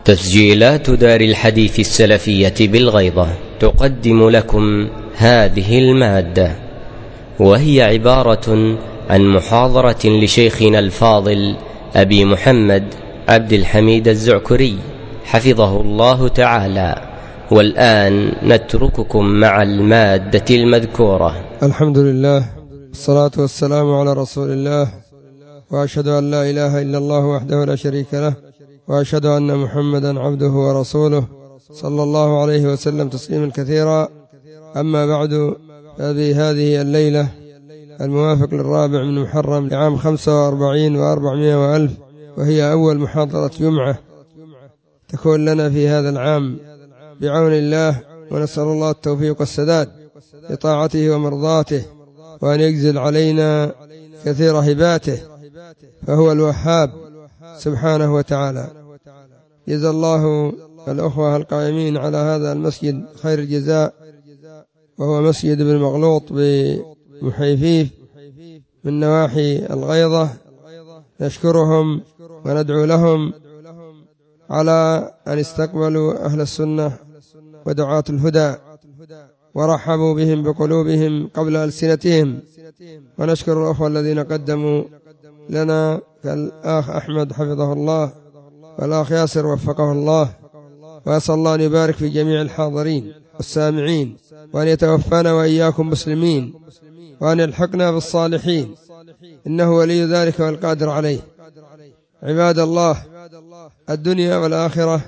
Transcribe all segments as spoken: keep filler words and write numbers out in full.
تسجيلات دار الحديث السلفية بالغيضة تقدم لكم هذه المادة، وهي عبارة عن محاضرة لشيخنا الفاضل أبي محمد عبد الحميد الزعكري حفظه الله تعالى. والآن نترككم مع المادة المذكورة. الحمد لله والصلاة والسلام على رسول الله، وأشهد أن لا إله إلا الله وحده لا شريك له، وأشهد أن محمدا عبده ورسوله صلى الله عليه وسلم تسليما كثيرا. أما بعد، فهذه هذه الليلة الموافق للرابع من محرم لعام خمسة وأربعين وأربعمائة وألف، وهي أول محاضرة جمعة تكون لنا في هذا العام بعون الله، ونسأل الله التوفيق والسداد لطاعته ومرضاته، وأن يجزل علينا كثير هباته، فهو الوهاب سبحانه وتعالى. جزا الله الأخوة القائمين على هذا المسجد خير الجزاء، وهو مسجد ابن مغلوط بمحيفيف من نواحي الغيضة. نشكرهم وندعو لهم على أن استقبلوا أهل السنة ودعاة الهدى، ورحبوا بهم بقلوبهم قبل ألسنتهم. ونشكر الأخوة الذين قدموا لنا كالأخ أحمد حفظه الله، والأخ ياسر وفقه الله، وأسأل الله أن يبارك في جميع الحاضرين والسامعين، وأن يتوفانا وإياكم مسلمين، وأن يلحقنا بالصالحين، إنه ولي ذلك والقادر عليه. عباد الله، الدنيا والآخرة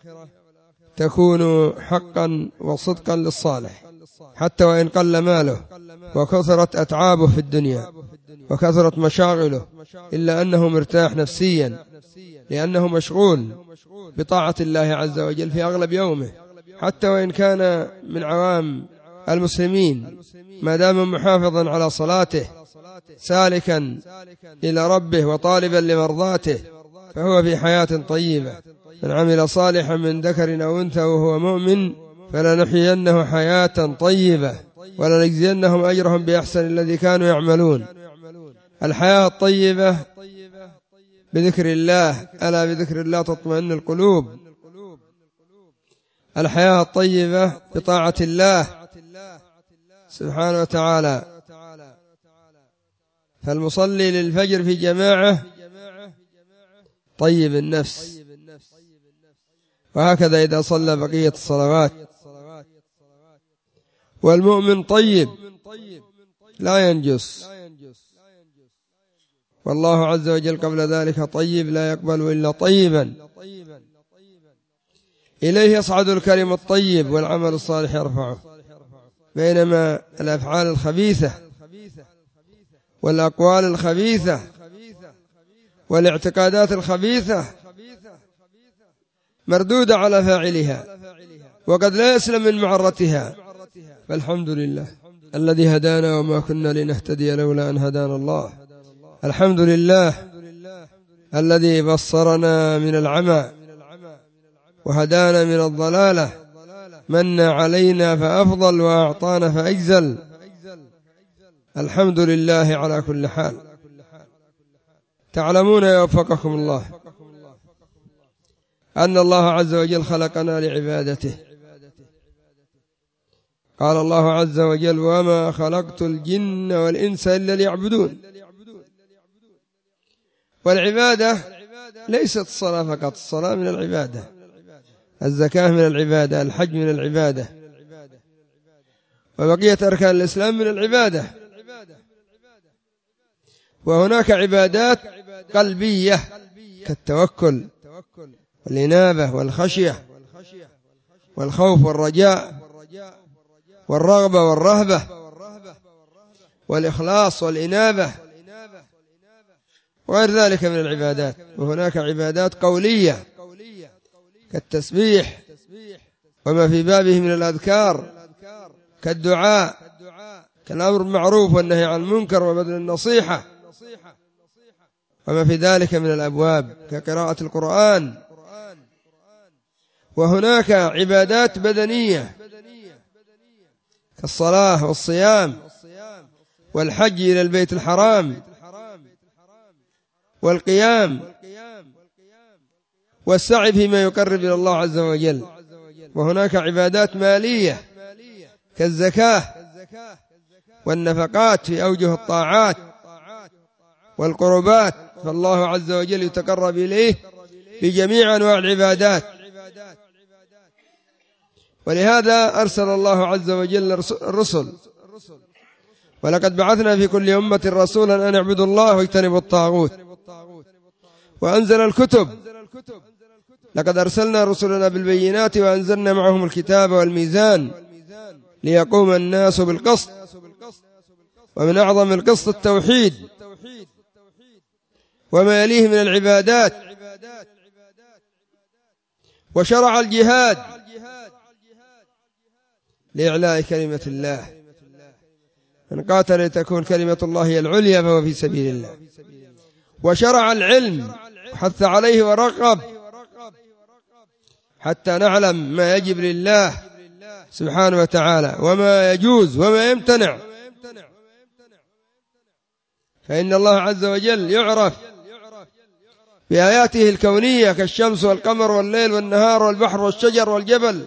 تكون حقا وصدقا للصالح، حتى وإن قل ماله وكثرت أتعابه في الدنيا وكثرت مشاغله، إلا أنه مرتاح نفسيا، لأنه مشغول بطاعة الله عز وجل في أغلب يومه، حتى وإن كان من عوام المسلمين، ما دام محافظا على صلاته سالكا إلى ربه وطالبا لمرضاته، فهو في حياة طيبة. من عمل صالحا من ذكر أو أنثى وهو مؤمن فلنحيينه حياة طيبة ولنجزينهم أجرهم بأحسن الذي كانوا يعملون. الحياة الطيبة بذكر الله، ألا بذكر الله تطمئن القلوب. الحياة الطيبة بطاعة الله سبحانه وتعالى. فالمصلي للفجر في جماعة طيب النفس، وهكذا إذا صلى بقية الصلوات. والمؤمن طيب لا ينجس، والله عز وجل قبل ذلك طيب لا يقبل إلا طيبا. إليه يصعد الكلم الطيب والعمل الصالح يرفعه، بينما الأفعال الخبيثة والأقوال الخبيثة والاعتقادات الخبيثة مردودة على فاعلها، وقد لا يسلم من معرتها. فالحمد لله الذي هدانا وما كنا لنهتدي لولا أن هدانا الله. الحمد لله الذي بصرنا من العمى وهدانا من الضلالة، من علينا فأفضل وأعطانا فأجزل. الحمد لله على كل حال. تعلمون يوفقكم الله أن الله عز وجل خلقنا لعبادته. قال الله عز وجل: وما خلقت الجن والإنس إلا ليعبدون. والعبادة ليست الصلاة فقط، الصلاة من العبادة، الزكاة من العبادة، الحج من العبادة، وبقية أركان الإسلام من العبادة. وهناك عبادات قلبية كالتوكل والإنابة والخشية والخوف والرجاء والرغبة والرهبة والإخلاص والإنابة وغير ذلك من العبادات. وهناك عبادات قولية كالتسبيح وما في بابه من الأذكار، كالدعاء، كالأمر بالمعروف والنهي عن المنكر وبذل النصيحة، وما في ذلك من الأبواب كقراءة القرآن. وهناك عبادات بدنية كالصلاة والصيام والحج إلى البيت الحرام والقيام والسعي فيما يقرب إلى الله عز وجل. وهناك عبادات مالية كالزكاة والنفقات في أوجه الطاعات والقربات، فالله عز وجل يتقرب إليه بجميع أنواع العبادات. ولهذا أرسل الله عز وجل الرسل، ولقد بعثنا في كل أمة رسولا أن اعبدوا الله واجتنبوا الطاغوت، وأنزل الكتب، لقد أرسلنا رسلنا بالبينات وأنزلنا معهم الكتاب والميزان ليقوم الناس بالقسط، ومن أعظم القسط التوحيد وما يليه من العبادات. وشرع الجهاد لإعلاء كلمة الله، من قاتل لتكون كلمة الله هي العليا فهو في سبيل الله. وشرع العلم حث عليه ورغب حتى نعلم ما يجب لله سبحانه وتعالى وما يجوز وما يمتنع، فإن الله عز وجل يعرف بآياته الكونية كالشمس والقمر والليل والنهار والبحر والشجر والجبل،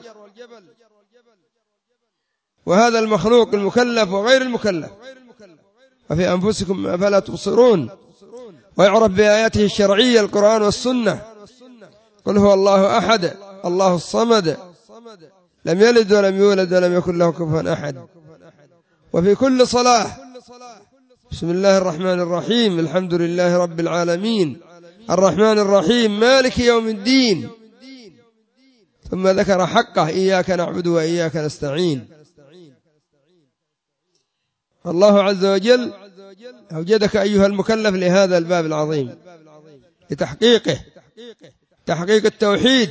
وهذا المخلوق المكلف وغير المكلف، وفي أنفسكم أفلا تبصرون. ويعرف بآياته الشرعية القرآن والسنة، قل هو الله أحد الله الصمد لم يلد ولم يولد ولم يكن له كفوا أحد. وفي كل صلاة بسم الله الرحمن الرحيم الحمد لله رب العالمين الرحمن الرحيم مالك يوم الدين، ثم ذكر حقه إياك نعبد وإياك نستعين. الله عز وجل أوجدك أيها المكلف لهذا الباب العظيم لتحقيقه، تحقيق التوحيد.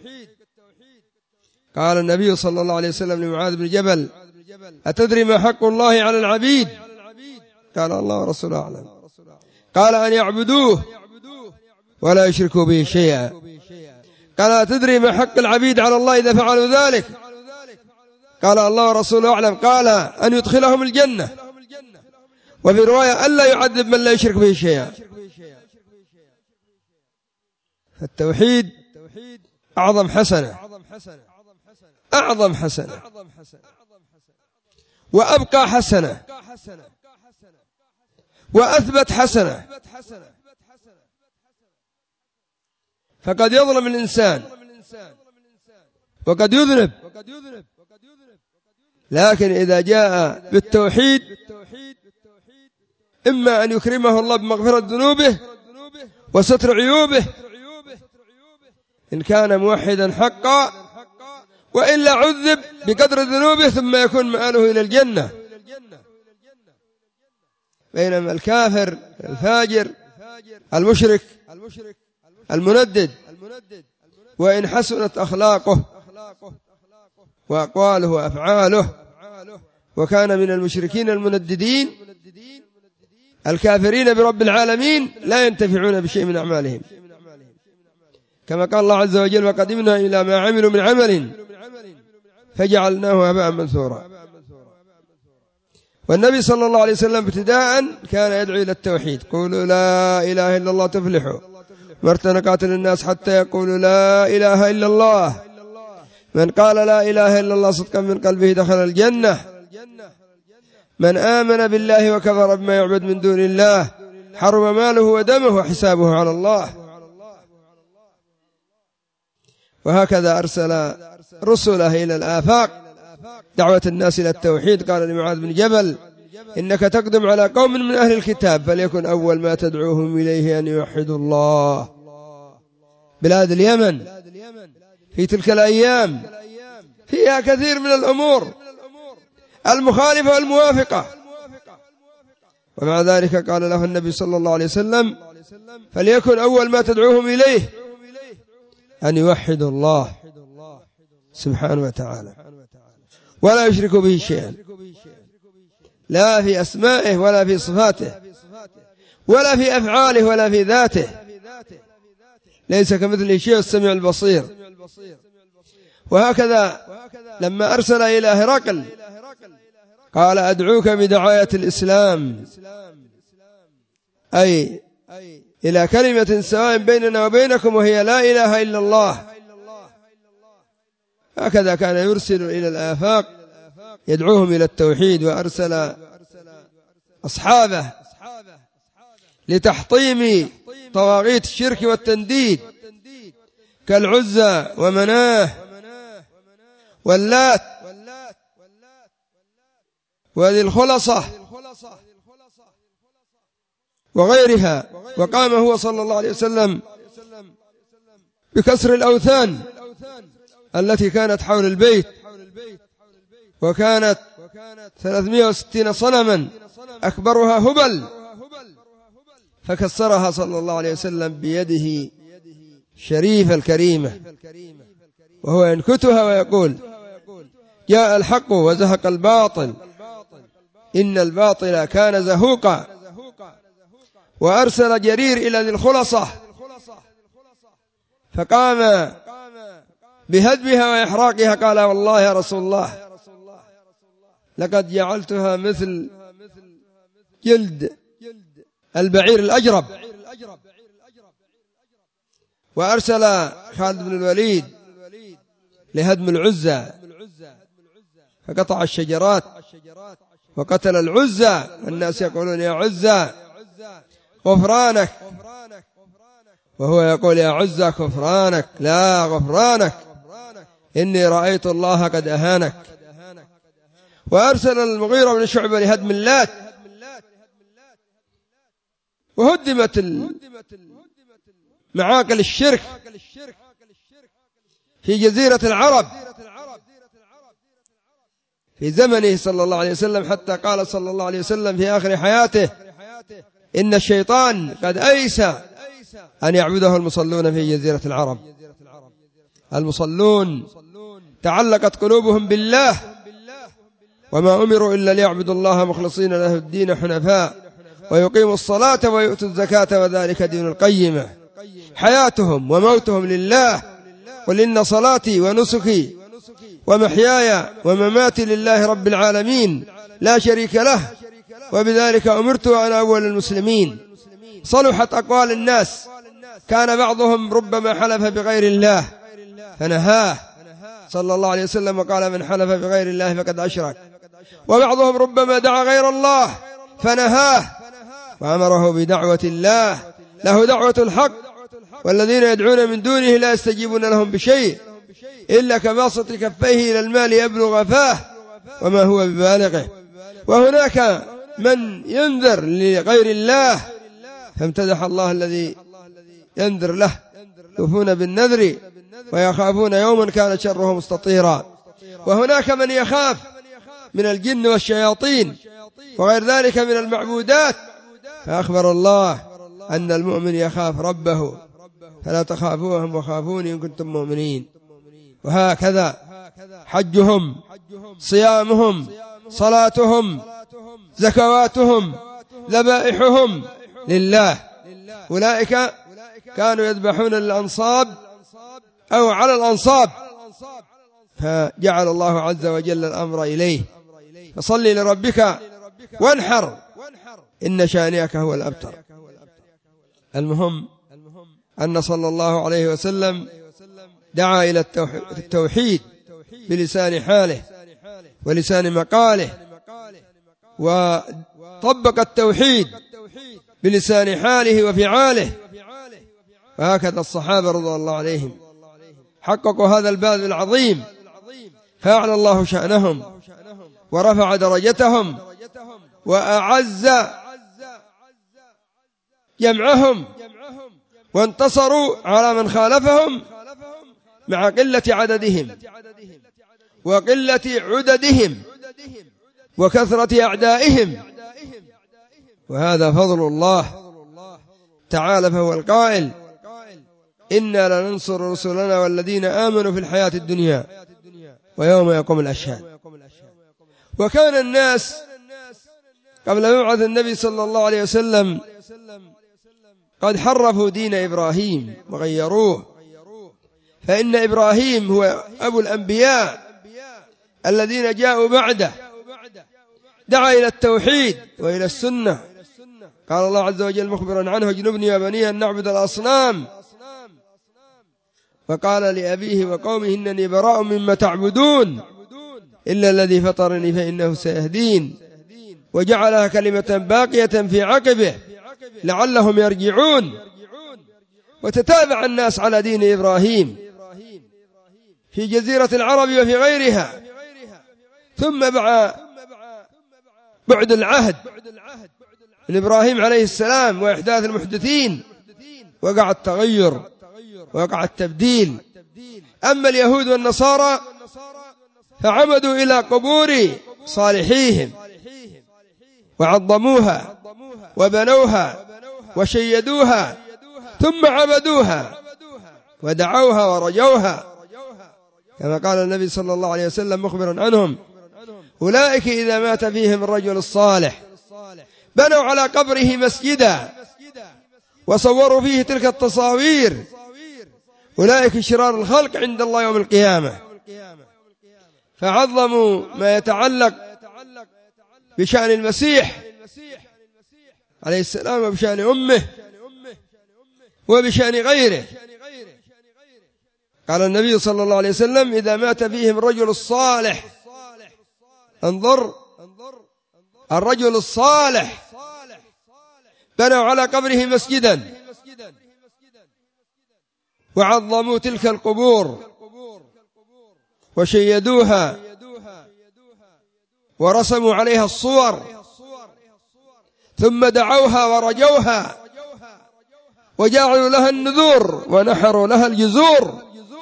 قال النبي صلى الله عليه وسلم لمعاذ بن جبل أتدري ما حق الله على العبيد؟ قال الله ورسوله أعلم. قال أن يعبدوه ولا يشركوا به شيئا. قال أتدري ما حق العبيد على الله إذا فعلوا ذلك؟ قال الله ورسوله أعلم. قال أن يدخلهم الجنة، وفي رواية ألا يعذب من لا يشرك به شيئا. فالتوحيد أعظم حسنة، أعظم حسنة وأبقى حسنة وأثبت حسنة. فقد يظلم الإنسان وقد يذنب، لكن إذا جاء بالتوحيد إما أن يكرمه الله بمغفرة ذنوبه وستر عيوبه إن كان موحدا حقا، وإلا عذب بقدر ذنوبه ثم يكون مآله إلى الجنة. بينما الكافر الفاجر المشرك المندد وإن حسنت أخلاقه وأقواله وأفعاله وكان من المشركين المنددين الكافرين برب العالمين لا ينتفعون بشيء من أعمالهم، كما قال الله عز وجل وقدمنا إلى ما عملوا من عمل فجعلناه هباء منثورا. والنبي صلى الله عليه وسلم ابتداء كان يدعو إلى التوحيد، قولوا لا إله إلا الله تفلحوا، مرت نقاتل الناس حتى يقولوا لا إله إلا الله، من قال لا إله إلا الله صدقا من قلبه دخل الجنة، من آمن بالله وكفر بما يعبد من دون الله حرم ماله ودمه وحسابه على الله. وهكذا أرسل رسله إلى الآفاق دعوة الناس إلى التوحيد. قال لمعاذ بن جبل إنك تقدم على قوم من أهل الكتاب فليكن أول ما تدعوهم إليه أن يوحدوا الله. بلاد اليمن في تلك الأيام فيها كثير من الأمور المخالفة والموافقة، ومع ذلك قال له النبي صلى الله عليه وسلم فليكن أول ما تدعوهم إليه أن يوحدوا الله سبحانه وتعالى ولا يشركوا به شيئا، لا في أسمائه ولا في صفاته ولا في أفعاله ولا في ذاته، ليس كمثله شيء السميع البصير. وهكذا لما أرسل إلى هرقل قال أدعوك بدعاية الإسلام، أي إلى كلمة سواء بيننا وبينكم وهي لا إله إلا الله. هكذا كان يرسل إلى الآفاق يدعوهم إلى التوحيد، وأرسل أصحابه لتحطيم طواغيت الشرك والتنديد كالعزى ومناه واللات وذي الخلصة وغيرها. وقام هو صلى الله عليه وسلم بكسر الأوثان التي كانت حول البيت، وكانت ثلاثمائة وستين صنما أكبرها هبل، فكسرها صلى الله عليه وسلم بيده الشريفة الكريمة، وهو ينكتها ويقول: جاء الحق وزهق الباطل إن الباطل كان زهوقا. وأرسل جرير إلى ذي الخلصة فقام بهدمها وإحراقها، قال: والله يا رسول الله لقد جعلتها مثل جلد البعير الأجرب. وأرسل خالد بن الوليد لهدم العزى فقطع الشجرات وقتل العزى. الناس يقولون: يا عزى غفرانك، وهو يقول: يا عزى كفرانك، لا غفرانك، إني رأيت الله قد أهانك. وأرسل المغيرة بن شعبة لهدم اللات، وهدمت معاقل الشرك في جزيرة العرب في زمنه صلى الله عليه وسلم، حتى قال صلى الله عليه وسلم في آخر حياته: إن الشيطان قد أيس أن يعبده المصلون في جزيرة العرب. المصلون تعلقت قلوبهم بالله، وما أمروا إلا ليعبدوا الله مخلصين له الدين حنفاء ويقيموا الصلاة ويؤتوا الزكاة وذلك دين القيمة. حياتهم وموتهم لله. قل إن صلاتي ونسكي ومحياي ومماتي لله رب العالمين لا شريك له وبذلك أمرت وأنا أول المسلمين. صلحت أقوال الناس، كان بعضهم ربما حلف بغير الله فنهاه صلى الله عليه وسلم وقال: من حلف بغير الله فقد أشرك. وبعضهم ربما دعا غير الله فنهاه وأمره بدعوة الله، له دعوة الحق، والذين يدعون من دونه لا يستجيبون لهم بشيء إلا كباسط كفيه إلى المال يبلغ فاه وما هو ببالغه. وهناك من ينذر لغير الله، فامتدح الله الذي ينذر له: يوفون بالنذر ويخافون يوما كان شره مستطيرا. وهناك من يخاف من الجن والشياطين وغير ذلك من المعبودات، فأخبر الله أن المؤمن يخاف ربه: فلا تخافوهم وخافوني إن كنتم مؤمنين. وهكذا حجهم، صيامهم، صلاتهم، زكواتهم، ذبائحهم لله. أولئك كانوا يذبحون للأنصاب أو على الأنصاب، فجعل الله عز وجل الأمر إليه: فصل لربك وانحر إن شانئك هو الأبتر. المهم أن صلى الله عليه وسلم دعا إلى التوحيد بلسان حاله ولسان مقاله، وطبق التوحيد بلسان حاله وفعاله. وهكذا الصحابة رضي الله عليهم حققوا هذا الباب العظيم، فأعلى الله شأنهم ورفع درجتهم وأعز جمعهم، وانتصروا على من خالفهم مع قلة عددهم وقلة عددهم وكثرة أعدائهم. وهذا فضل الله تعالى، فهو القائل: إنا لننصر رسلنا والذين آمنوا في الحياة الدنيا ويوم يقوم الأشهاد. وكان الناس قبل مبعث النبي صلى الله عليه وسلم قد حرفوا دين إبراهيم وغيروه، فإن إبراهيم هو أبو الأنبياء الذين جاءوا بعده، دعا إلى التوحيد وإلى السنة قال الله عز وجل مخبرا عنه اجنبني يا بني أن نعبد الأصنام، فقال لأبيه وقومه إنني براء مما تعبدون إلا الذي فطرني فإنه سيهدين، وجعلها كلمة باقية في عقبه لعلهم يرجعون. وتتابع الناس على دين إبراهيم في جزيرة العرب وفي غيرها، ثم بعد العهد من إبراهيم عليه السلام وإحداث المحدثين وقع التغير وقع التبديل. أما اليهود والنصارى فعمدوا إلى قبور صالحيهم وعظموها وبنوها وشيدوها ثم عبدوها ودعوها ورجوها، كما قال النبي صلى الله عليه وسلم مخبرا عنهم أولئك إذا مات فيهم الرجل الصالح بنوا على قبره مسجدا وصوروا فيه تلك التصاوير، أولئك شرار الخلق عند الله يوم القيامة. فعظموا ما يتعلق بشأن المسيح عليه السلام وبشأن أمه وبشأن غيره. قال النبي صلى الله عليه وسلم إذا مات فيهم الرجل الصالح، انظر الرجل الصالح، بنوا على قبره مسجدا وعظموا تلك القبور وشيدوها ورسموا عليها الصور ثم دعوها ورجوها وجعلوا لها النذور ونحروا لها الجزور.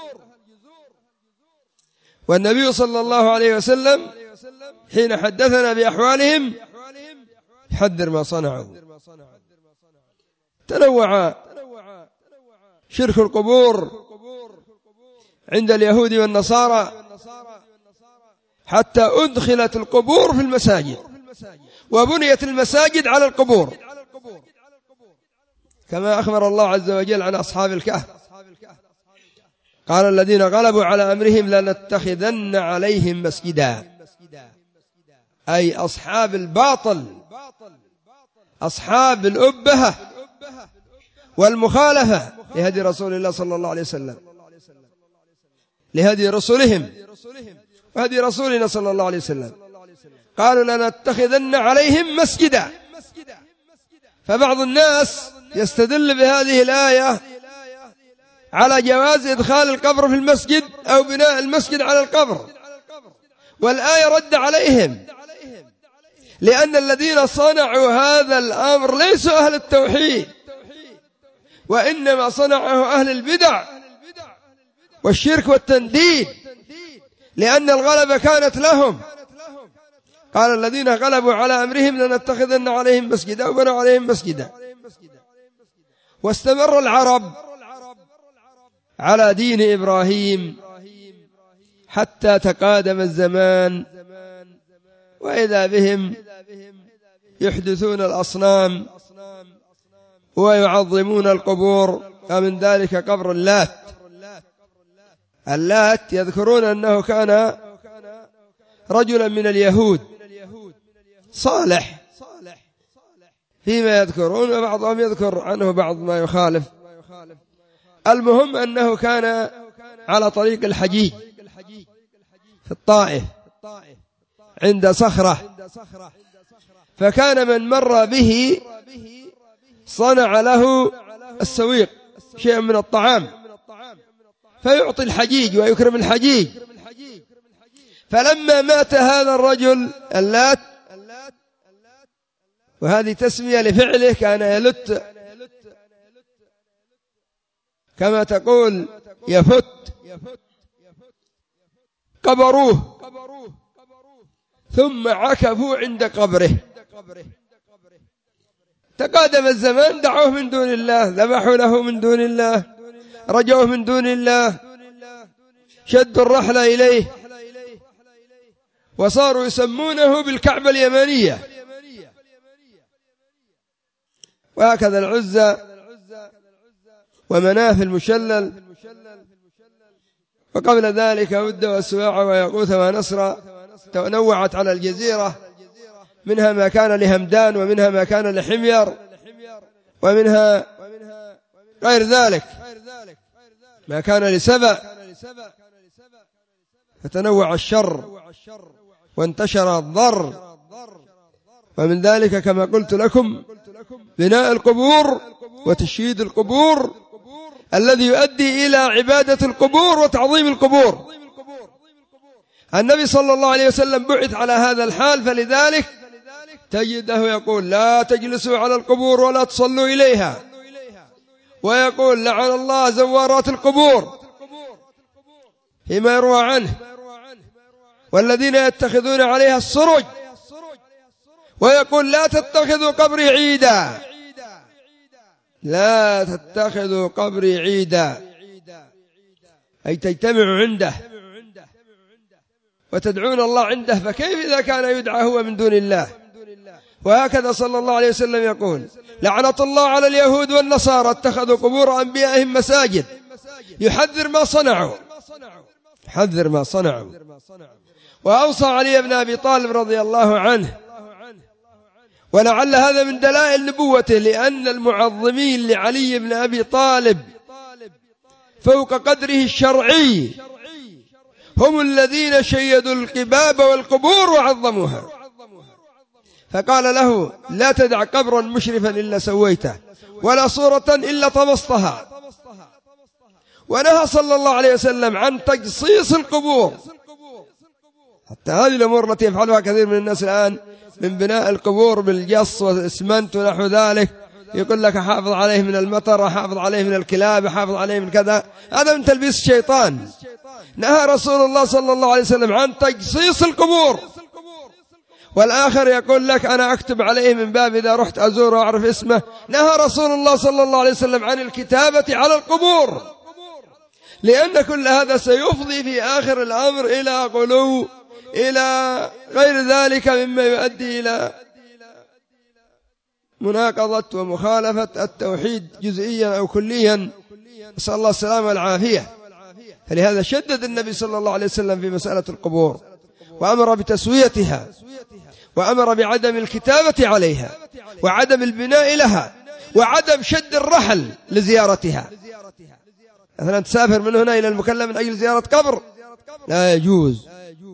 والنبي صلى الله عليه وسلم حين حدثنا بأحوالهم حذر ما صنعوا. تنوع شرك القبور عند اليهود والنصارى حتى أدخلت القبور في المساجد وبنيت المساجد على القبور، كما أخبر الله عز وجل عن أصحاب الكهف قال الذين غلبوا على أمرهم لنتخذن عليهم مسجدا، أي أصحاب الباطل أصحاب الأبهة والمخالفة لهدي رسول الله صلى الله عليه وسلم، لهدي رسولهم وهدي رسولنا صلى الله عليه وسلم، قالوا لنتخذن عليهم مسجدا. فبعض الناس يستدل بهذه الآية على جواز إدخال القبر في المسجد أو بناء المسجد على القبر، والآية رد عليهم، لأن الذين صنعوا هذا الأمر ليسوا أهل التوحيد، وإنما صنعه أهل البدع والشرك والتنديد، لأن الغلبة كانت لهم. قال الذين غلبوا على أمرهم لنتخذن عليهم مسجدا وبنوا عليهم مسجدا. واستمر العرب على دين إبراهيم حتى تقادم الزمان، وإذا بهم يحدثون الأصنام ويعظمون القبور، ومن ذلك قبر اللات. اللات يذكرون أنه كان رجلا من اليهود صالح فيما يذكرون، وبعضهم يذكر عنه بعض ما يخالف. المهم أنه كان على طريق الحجيج في الطائف عند صخرة، فكان من مر به صنع له السويق شيئا من الطعام فيعطي الحجيج ويكرم الحجيج. فلما مات هذا الرجل اللات، وهذه تسمية لفعله، كان يلت كما تقول يفت، قبروه ثم عكفوا عند قبره. تقادم الزمان دعوه من دون الله، ذبحوا له من دون الله، رجوه من دون الله، شدوا الرحل إليه، وصاروا يسمونه بالكعبة اليمانية. وهكذا العزى ومناف المشلل، وقبل ذلك ود وسواع ويغوث ونصر، تنوعت على الجزيرة، منها ما كان لهمدان ومنها ما كان لحمير ومنها غير ذلك ما كان لسبأ فتنوع الشر وانتشر الضر. ومن ذلك كما قلت لكم بناء القبور وتشييد القبور الذي يؤدي إلى عبادة القبور وتعظيم القبور. النبي صلى الله عليه وسلم بعث على هذا الحال، فلذلك تجده يقول لا تجلسوا على القبور ولا تصلوا إليها، ويقول لعن الله زوارات القبور فيما يروى عنه، والذين يتخذون عليها السرج، ويقول لا تتخذوا قبري عيدا، لا تتخذوا قبري عيدا، أي تجتمعوا عنده وتدعون الله عنده، فكيف إذا كان يدعى هو من دون الله؟ وهكذا صلى الله عليه وسلم يقول لعنة الله على اليهود والنصارى اتخذوا قبور أنبيائهم مساجد، يحذر ما صنعوا، يحذر ما صنعوا. وأوصى علي بن أبي طالب رضي الله عنه، ولعل هذا من دلائل نبوته، لأن المعظمين لعلي بن أبي طالب فوق قدره الشرعي هم الذين شيدوا القباب والقبور وعظموها. فقال له لا تدع قبرا مشرفا إلا سويته، ولا صورة إلا طمستها. ونهى صلى الله عليه وسلم عن تجصيص القبور، حتى هذه الأمور التي يفعلها كثير من الناس الآن من بناء القبور بالجص والإسمنت ونحو ذلك، يقول لك حافظ عليه من المطر، حافظ عليه من الكلاب، حافظ عليه من كذا، هذا من تلبيس الشيطان. نهى رسول الله صلى الله عليه وسلم عن تجصيص القبور. والآخر يقول لك أنا أكتب عليه من باب إذا رحت أزوره وأعرف اسمه. نهى رسول الله صلى الله عليه وسلم عن الكتابة على القبور، لأن كل هذا سيفضي في آخر الأمر إلى غلو، إلى غير ذلك مما يؤدي إلى مناقضة ومخالفة التوحيد جزئيا أو كليا، نسأل الله السلامة والعافية. فلهذا شدد النبي صلى الله عليه وسلم في مسألة القبور، وأمر بتسويتها، وأمر بعدم الكتابة عليها، وعدم البناء لها، وعدم شد الرحل لزيارتها. مثلا تسافر من هنا إلى المكلم من أجل زيارة قبر، لا يجوز.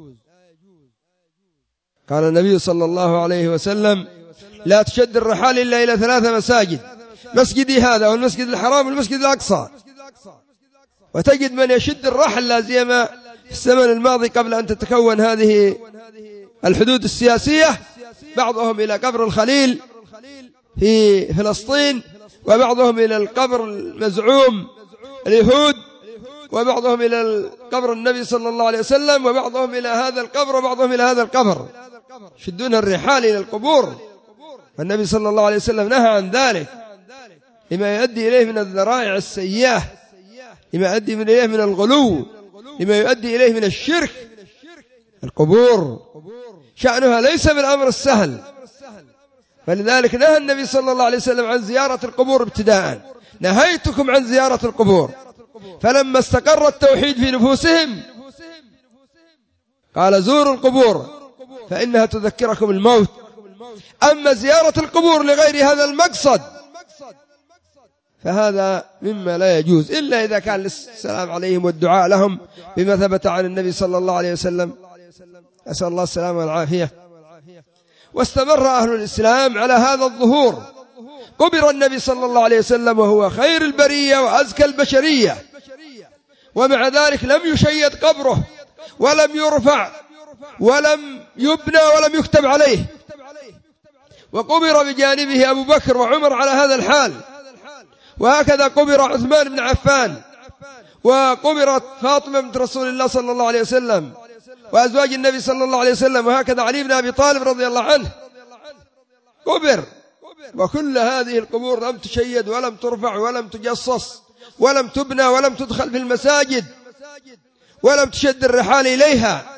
قال النبي صلى الله عليه وسلم لا تشد الرحال إلا إلى ثلاثة مساجد، مسجدي هذا والمسجد الحرام والمسجد الأقصى. وتجد من يشد الرحل لا سيما في الزمن الماضي قبل أن تتكون هذه الحدود السياسية، بعضهم إلى قبر الخليل في فلسطين، وبعضهم إلى القبر المزعوم اليهود، وبعضهم إلى قبر النبي صلى الله عليه وسلم، وبعضهم إلى هذا القبر، وبعضهم إلى هذا القبر، يشدون الرحال إلى القبور. والنبي صلى الله عليه وسلم نهى عن ذلك لما يؤدي إليه من الذرائع السيئة، لما يؤدي إليه من الغلو، لما يؤدي إليه من الشرك. القبور شأنها ليس بالأمر السهل، فلذلك نهى النبي صلى الله عليه وسلم عن زيارة القبور ابتداء. نهيتكم عن زيارة القبور، فلما استقر التوحيد في نفوسهم قال زوروا القبور فإنها تذكركم الموت. أما زيارة القبور لغير هذا المقصد فهذا مما لا يجوز، إلا إذا كان للسلام عليهم والدعاء لهم بما ثبت عن النبي صلى الله عليه وسلم، أسأل الله السلامة والعافية. واستمر أهل الإسلام على هذا الظهور. قبر النبي صلى الله عليه وسلم وهو خير البرية وأزكى البشرية، ومع ذلك لم يشيد قبره ولم يرفع ولم يبنى ولم يكتب عليه. وقبر بجانبه أبو بكر وعمر على هذا الحال، وهكذا قبر عثمان بن عفان، وقبرت فاطمة بنت رسول الله صلى الله عليه وسلم وأزواج النبي صلى الله عليه وسلم، وهكذا علي بن أبي طالب رضي الله عنه قبر. وكل هذه القبور لم تشيد ولم ترفع ولم تجصص ولم تبنى ولم تدخل في المساجد ولم تشد الرحال إليها.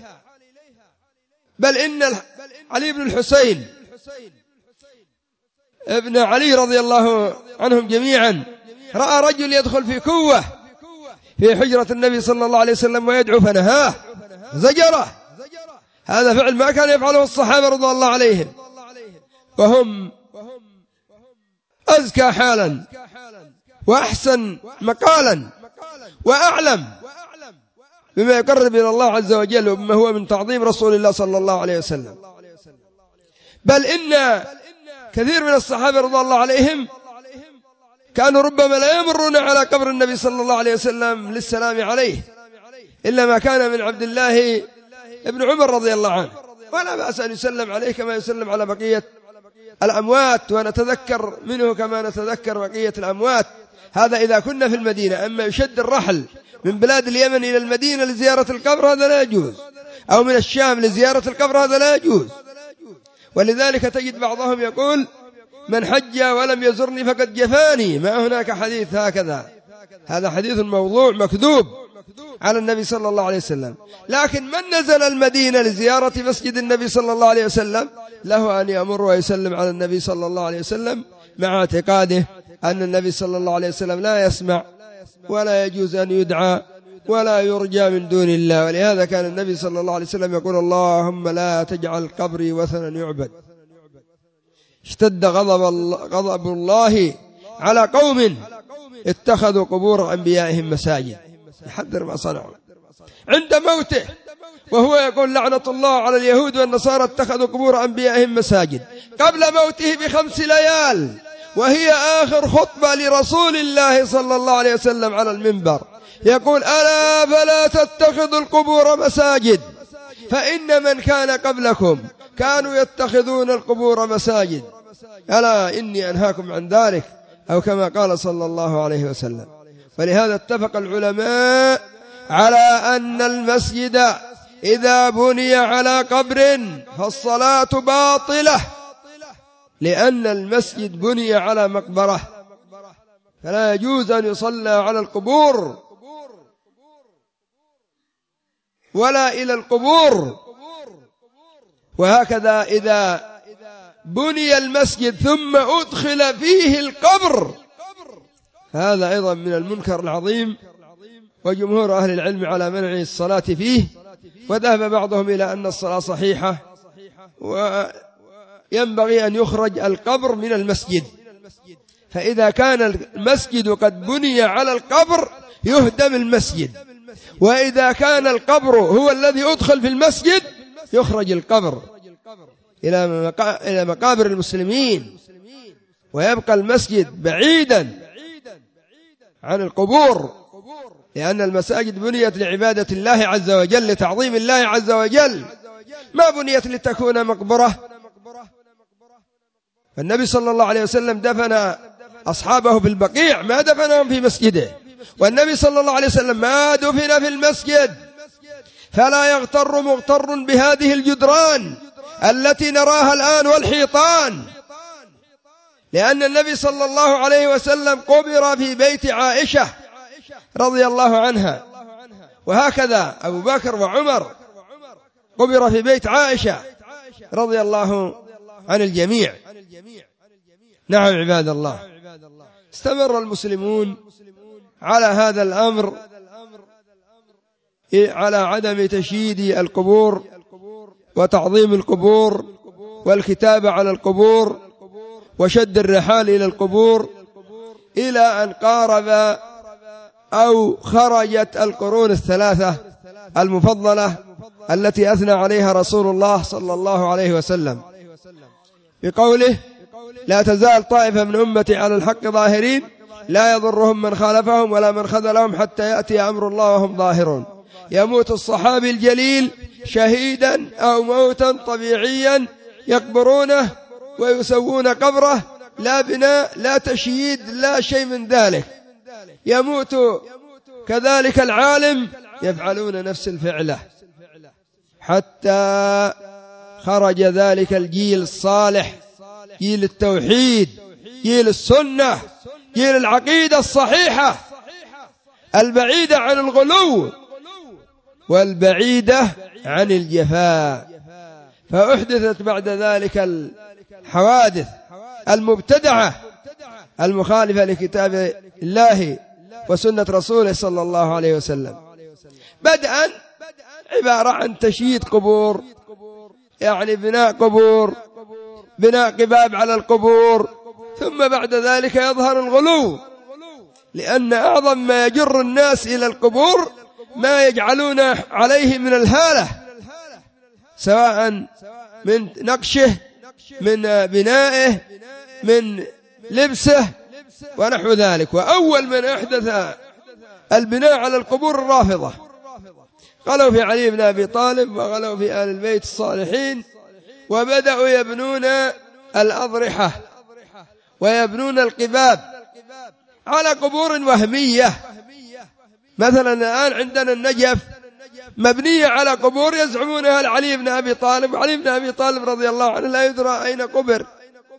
بل إن علي بن الحسين ابن علي رضي الله عنهم جميعا رأى رجل يدخل في كوة في حجرة النبي صلى الله عليه وسلم ويدعو فنهاه زجره. هذا فعل ما كان يفعله الصحابة رضي الله عليهم، وهم أزكى حالا وأحسن مقالا وأعلم بما يقرب إلى الله عز وجل وبما هو من تعظيم رسول الله صلى الله عليه وسلم. بل إن كثير من الصحابة رضي الله عليهم كانوا ربما لا يمرون على قبر النبي صلى الله عليه وسلم للسلام عليه إلا ما كان من عبد الله ابن عمر رضي الله عنه، ولا بأس أن يسلم عليه كما يسلم على بقية الأموات، ونتذكر منه كما نتذكر بقية الأموات. هذا إذا كنا في المدينة. أما يشد الرحل من بلاد اليمن إلى المدينة لزيارة القبر هذا لا يجوز، أو من الشام لزيارة القبر هذا لا يجوز. ولذلك تجد بعضهم يقول من حج ولم يزرني فقد جفاني، ما هناك حديث هكذا، هذا حديث موضوع مكذوب على النبي صلى الله عليه وسلم. لكن من نزل المدينة لزيارة مسجد النبي صلى الله عليه وسلم له أن يأمر ويسلم على النبي صلى الله عليه وسلم، مع اعتقاده أن النبي صلى الله عليه وسلم لا يسمع ولا يجوز أن يدعى ولا يرجى من دون الله. ولهذا كان النبي صلى الله عليه وسلم يقول اللهم لا تجعل قبري وثنا يعبد. اشتد غضب الله, غضب الله على قوم اتخذوا قبور أنبيائهم مساجد، يحذر ما صنعوا عند موته، وهو يقول لعنة الله على اليهود والنصارى اتخذوا قبور أنبيائهم مساجد، قبل موته بخمس ليال، وهي آخر خطبة لرسول الله صلى الله عليه وسلم على المنبر، يقول ألا فلا تتخذوا القبور مساجد فإن من كان قبلكم كانوا يتخذون القبور مساجد، ألا إني أنهاكم عن ذلك، أو كما قال صلى الله عليه وسلم. فلهذا اتفق العلماء على أن المسجد إذا بني على قبر فالصلاة باطلة، لأن المسجد بني على مقبرة، فلا يجوز أن يصلى على القبور ولا إلى القبور. وهكذا إذا بني المسجد ثم أدخل فيه القبر هذا أيضا من المنكر العظيم، وجمهور أهل العلم على منع الصلاة فيه، وذهب بعضهم إلى أن الصلاة صحيحة وينبغي أن يخرج القبر من المسجد. فإذا كان المسجد قد بني على القبر يهدم المسجد، وإذا كان القبر هو الذي أدخل في المسجد يخرج القبر إلى مقابر المسلمين، ويبقى المسجد بعيدا عن القبور، لأن المساجد بنيت لعبادة الله عز وجل، لتعظيم الله عز وجل، ما بنيت لتكون مقبرة. النبي صلى الله عليه وسلم دفن أصحابه في البقيع، ما دفنهم في مسجده، والنبي صلى الله عليه وسلم ما دفن في المسجد. فلا يغتر مغتر بهذه الجدران التي نراها الآن والحيطان، لأن النبي صلى الله عليه وسلم قبر في بيت عائشة رضي الله عنها، وهكذا أبو بكر وعمر قبر في بيت عائشة رضي الله عن الجميع. نعم عباد الله، استمر المسلمون على هذا الأمر، على عدم تشييد القبور وتعظيم القبور والكتابة على القبور وشد الرحال إلى القبور، إلى أن قارب أو خرجت القرون الثلاثة المفضلة التي أثنى عليها رسول الله صلى الله عليه وسلم بقوله لا تزال طائفة من أمتي على الحق ظاهرين لا يضرهم من خالفهم ولا من خذلهم حتى يأتي أمر الله وهم ظاهرون. يموت الصحابي الجليل شهيدا أو موتا طبيعيا يقبرونه ويسوون قبره، لا بناء لا تشييد لا شيء من ذلك. يموت كذلك العالم يفعلون نفس الفعلة، حتى خرج ذلك الجيل الصالح، جيل التوحيد، جيل السنة، جيل العقيدة الصحيحة البعيدة عن الغلو والبعيدة عن الجفاء. فأحدثت بعد ذلك الحوادث المبتدعة المخالفة لكتاب الله وسنة رسوله صلى الله عليه وسلم، بدءا عبارة عن تشييد قبور، يعني بناء قبور، بناء قباب على القبور، ثم بعد ذلك يظهر الغلو، لأن أعظم ما يجر الناس إلى القبور ما يجعلون عليه من الهالة، سواء من نقشه، من بنائه، من لبسه ونحو ذلك. وأول من أحدث البناء على القبور الرافضة، غلوا في علي بن أبي طالب وغلوا في آل البيت الصالحين، وبدأوا يبنون الأضرحة ويبنون القباب على قبور وهمية. مثلا الآن عندنا النجف مبنية على قبور يزعمونها لعلي بن أبي طالب، وعلي بن أبي طالب رضي الله عنه لا يدرى أين قبر.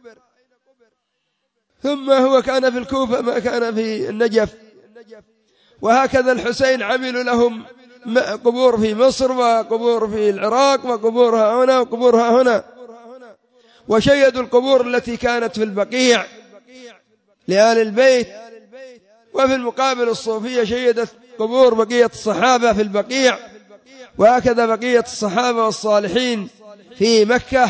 ثم هو كان في الكوفة ما كان في النجف. وهكذا الحسين عملوا لهم قبور في مصر وقبور في العراق وقبورها هنا وقبورها هنا، وشيدوا القبور التي كانت في البقيع لآل البيت. وفي المقابل الصوفية شيدت قبور بقية الصحابة في البقيع، وهكذا بقية الصحابة والصالحين في مكة.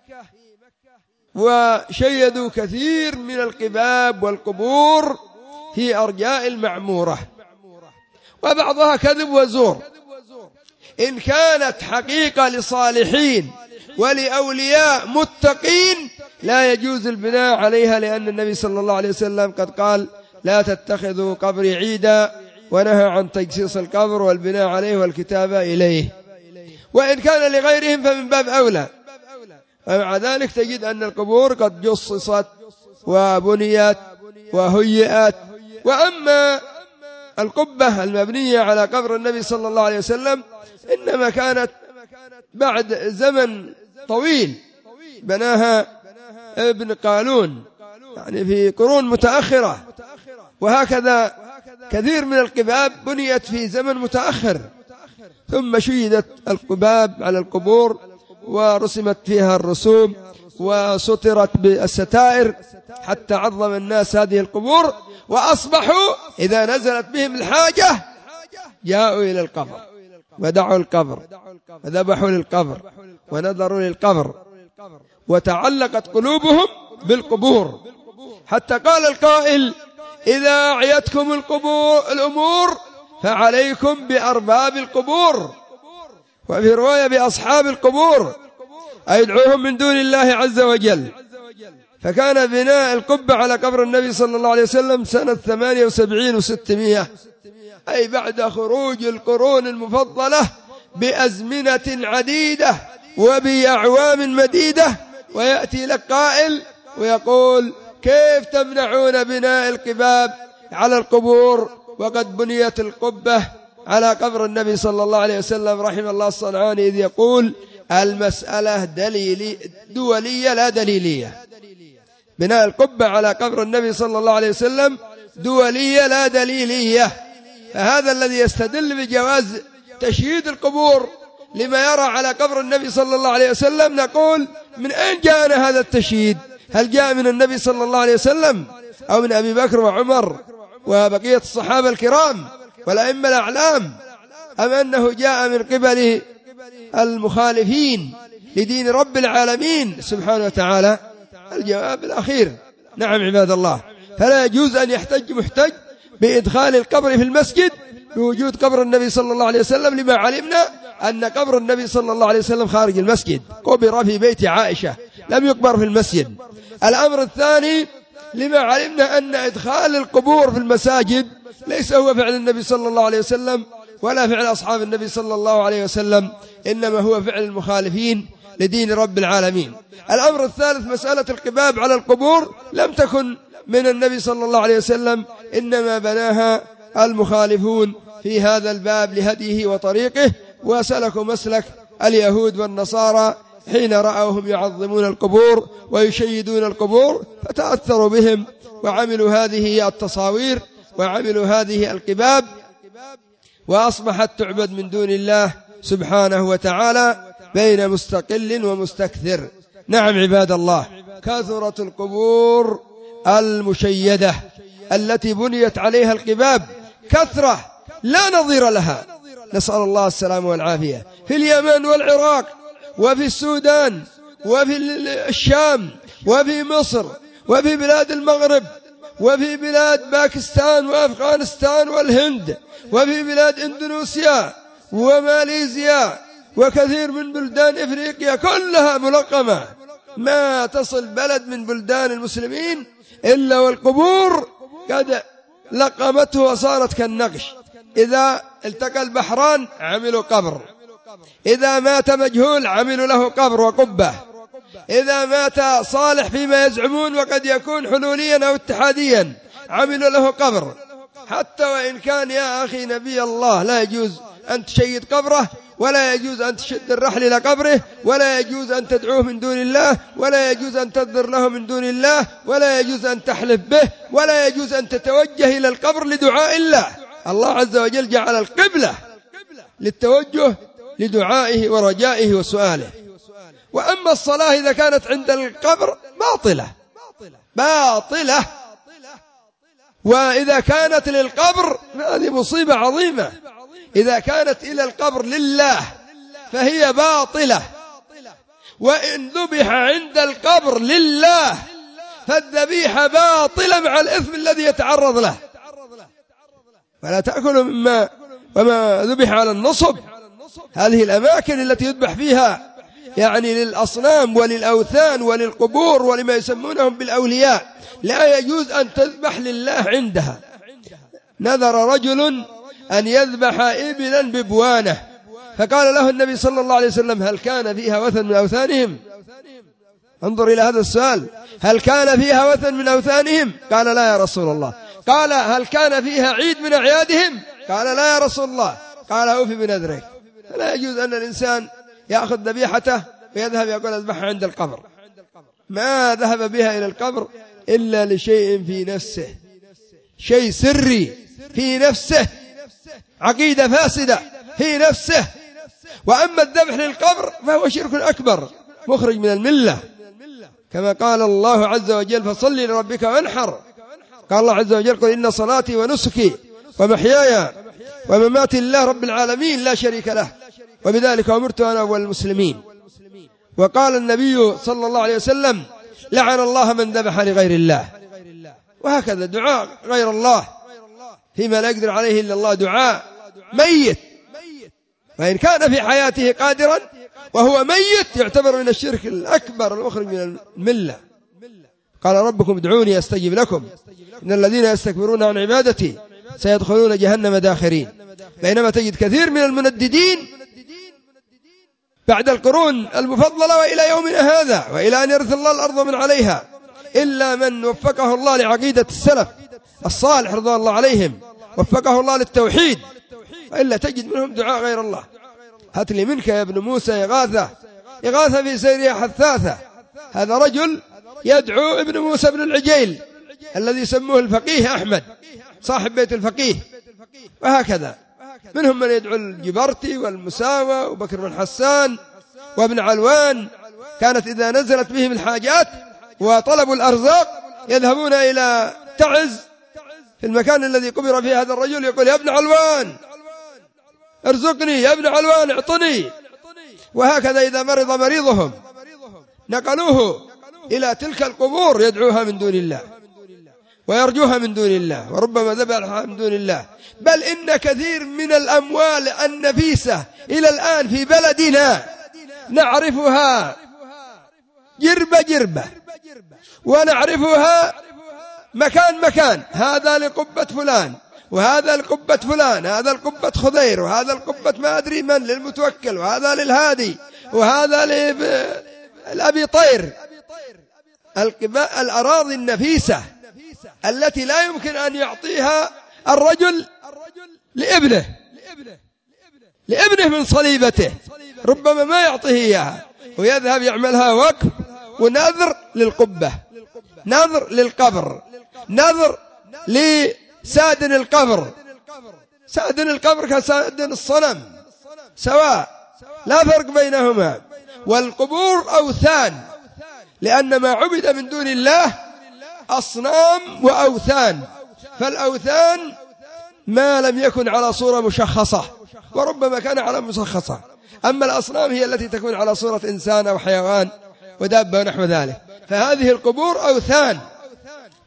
وشيدوا كثير من القباب والقبور في أرجاء المعمورة، وبعضها كذب وزور. إن كانت حقيقة لصالحين ولأولياء متقين لا يجوز البناء عليها، لأن النبي صلى الله عليه وسلم قد قال: لا تتخذوا قبري عيدا، ونهى عن تجسيس القبر والبناء عليه والكتابة إليه. وإن كان لغيرهم فمن باب أولى. ومع ذلك تجد أن القبور قد جصصت وبنيت وهيئت. وأما القبة المبنية على قبر النبي صلى الله عليه وسلم إنما كانت بعد زمن طويل، بناها ابن قالون يعني في قرون متأخرة. وهكذا كثير من القباب بنيت في زمن متأخر، ثم شيدت القباب على القبور ورسمت فيها الرسوم وسترت بالستائر حتى عظم الناس هذه القبور، وأصبحوا إذا نزلت بهم الحاجة جاءوا إلى القبر ودعوا القبر وذبحوا للقبر ونذروا للقبر، وتعلقت قلوبهم بالقبور. حتى قال القائل: إذا أعيتكم القبور الأمور فعليكم بأرباب القبور، وفي رواية بأصحاب القبور، أي ادعوهم من دون الله عز وجل. فكان بناء القبة على قبر النبي صلى الله عليه وسلم سنة ثمانية وسبعين وستمائة، أي بعد خروج القرون المفضلة بأزمنة عديدة وبأعوام مديدة. ويأتي لك قائل ويقول: كيف تمنعون بناء القباب على القبور وقد بنيت القبة على قبر النبي صلى الله عليه وسلم؟ رحم الله الصنعاني إذ يقول: المسألة دليلي دولية لا دليلية. بناء القبة على قبر النبي صلى الله عليه وسلم دولية لا دليلية. فهذا الذي يستدل بجواز تشييد القبور لما يرى على قبر النبي صلى الله عليه وسلم، نقول: من أين جاءنا هذا التشييد؟ هل جاء من النبي صلى الله عليه وسلم أو من أبي بكر وعمر وبقية الصحابة الكرام والأئمة الأعلام، أم أنه جاء من قبل المخالفين لدين رب العالمين سبحانه وتعالى؟ الجواب الأخير نعم عباد الله. فلا يجوز أن يحتج محتج بإدخال القبر في المسجد بوجود قبر النبي صلى الله عليه وسلم، لما علمنا أن قبر النبي صلى الله عليه وسلم خارج المسجد، قبر في بيت عائشة لم يقبر في المسجد. الأمر الثاني، لما علمنا أن إدخال القبور في المساجد ليس هو فعل النبي صلى الله عليه وسلم ولا فعل أصحاب النبي صلى الله عليه وسلم، إنما هو فعل المخالفين لدين رب العالمين. الأمر الثالث، مسألة القباب على القبور لم تكن من النبي صلى الله عليه وسلم، إنما بناها المخالفون في هذا الباب لهديه وطريقه، وسلكوا مسلك اليهود والنصارى حين رأوهم يعظمون القبور ويشيدون القبور، فتأثروا بهم وعملوا هذه التصاوير وعملوا هذه القباب، وأصبحت تعبد من دون الله سبحانه وتعالى بين مستقل ومستكثر. نعم عباد الله، كثرت القبور المشيدة التي بنيت عليها القباب كثرة لا نظير لها، نسأل الله السلامة والعافية، في اليمن والعراق وفي السودان وفي الشام وفي مصر وفي بلاد المغرب، وفي بلاد باكستان وأفغانستان والهند، وفي بلاد إندونيسيا وماليزيا وكثير من بلدان إفريقيا كلها ملقمة. ما تصل بلد من بلدان المسلمين إلا والقبور قد لقمته وصارت كالنقش. إذا التقى البحران عملوا قبر، إذا مات مجهول عملوا له قبر وقبة، إذا مات صالح فيما يزعمون وقد يكون حلوليا أو اتحاديا عملوا له قبر. حتى وإن كان يا أخي نبي الله لا يجوز أن تشيد قبره، ولا يجوز أن تشد الرحل إلى قبره، ولا يجوز أن تدعوه من دون الله، ولا يجوز أن تنذر له من دون الله، ولا يجوز أن تحلف به، ولا يجوز أن تتوجه إلى القبر لدعاء الله. الله عز وجل جعل القبلة للتوجه لدعائه ورجائه وسؤاله. وأما الصلاة إذا كانت عند القبر باطلة باطلة، وإذا كانت للقبر فهذه مصيبة عظيمة. إذا كانت إلى القبر لله فهي باطلة، وإن ذبح عند القبر لله فالذبيحة باطلة مع الإثم الذي يتعرض له. ولا تأكلوا مما وما ذبح على النصب، هذه الأماكن التي يذبح فيها يعني للأصنام وللأوثان وللقبور ولما يسمونهم بالأولياء، لا يجوز أن تذبح لله عندها. نذر رجل أن يذبح إبلا ببوانه، فقال له النبي صلى الله عليه وسلم: هل كان فيها وثن من أوثانهم؟ انظر إلى هذا السؤال، هل كان فيها وثن من أوثانهم؟ قال: لا يا رسول الله. قال: هل كان فيها عيد من أعيادهم؟ قال: لا يا رسول الله. قال: أوفي بنذرك. فلا يجوز أن الإنسان يأخذ ذبيحته ويذهب يقول أذبحها عند القبر. ما ذهب بها إلى القبر إلا لشيء في نفسه، شيء سري في نفسه، عقيدة فاسدة في نفسه. وأما الذبح للقبر فهو شرك أكبر مخرج من الملة، كما قال الله عز وجل: فصل لربك وانحر. قال الله عز وجل: قل إن صلاتي ونسكي ومحياي ومماتي لله رب العالمين لا شريك له وبذلك أمرت أنا أول المسلمين. وقال النبي صلى الله عليه وسلم: لعن الله من ذبح لغير الله. وهكذا دعاء غير الله فيما لا يقدر عليه إلا الله دعاء ميت، وإن كان في حياته قادرا وهو ميت يعتبر من الشرك الأكبر المخرج من الملة. قال: ربكم ادعوني أستجب لكم إن الذين يستكبرون عن عبادتي سيدخلون جهنم داخرين. بينما تجد كثير من المنددين بعد القرون المفضلة وإلى يومنا هذا وإلى أن يرث الله الأرض من عليها، إلا من وفقه الله لعقيدة السلف الصالح رضوان الله عليهم، وفقه الله للتوحيد، وإلا تجد منهم دعاء غير الله. هات لي منك يا ابن موسى إغاثة، إغاثة في سيرها حثاثة. هذا رجل يدعو ابن موسى بن العجيل الذي سموه الفقيه أحمد صاحب بيت الفقيه. وهكذا منهم من يدعو الجبرتي والمساوى وبكر بن حسان وابن علوان، كانت إذا نزلت بهم الحاجات وطلبوا الأرزاق يذهبون إلى تعز في المكان الذي قبر فيه هذا الرجل، يقول: يا ابن علوان ارزقني، يا ابن علوان اعطني. وهكذا إذا مرض مريضهم نقلوه إلى تلك القبور يدعوها من دون الله ويرجوها من دون الله، وربما ذبحها من دون الله. بل إن كثير من الأموال النفيسة إلى الآن في بلدنا نعرفها جربة جربة، ونعرفها مكان مكان، هذا لقبة فلان وهذا لقبة فلان، هذا لقبة خضير وهذا لقبة ما أدري من للمتوكل، وهذا للهادي وهذا لأبي طير. الأراضي النفيسة التي لا يمكن أن يعطيها الرجل لابنه لابنه من صليبته، ربما ما يعطيه إياها، ويذهب يعملها وقف ونذر للقبة، نذر للقبر، نذر لسادن القبر. سادن القبر كسادن الصنم سواء، لا فرق بينهما. والقبور أوثان، لأن ما عبد من دون الله أصنام وأوثان، فالأوثان ما لم يكن على صورة مشخصة وربما كان على مشخصة، أما الأصنام هي التي تكون على صورة إنسان أو حيوان ودابة ونحو ذلك. فهذه القبور أوثان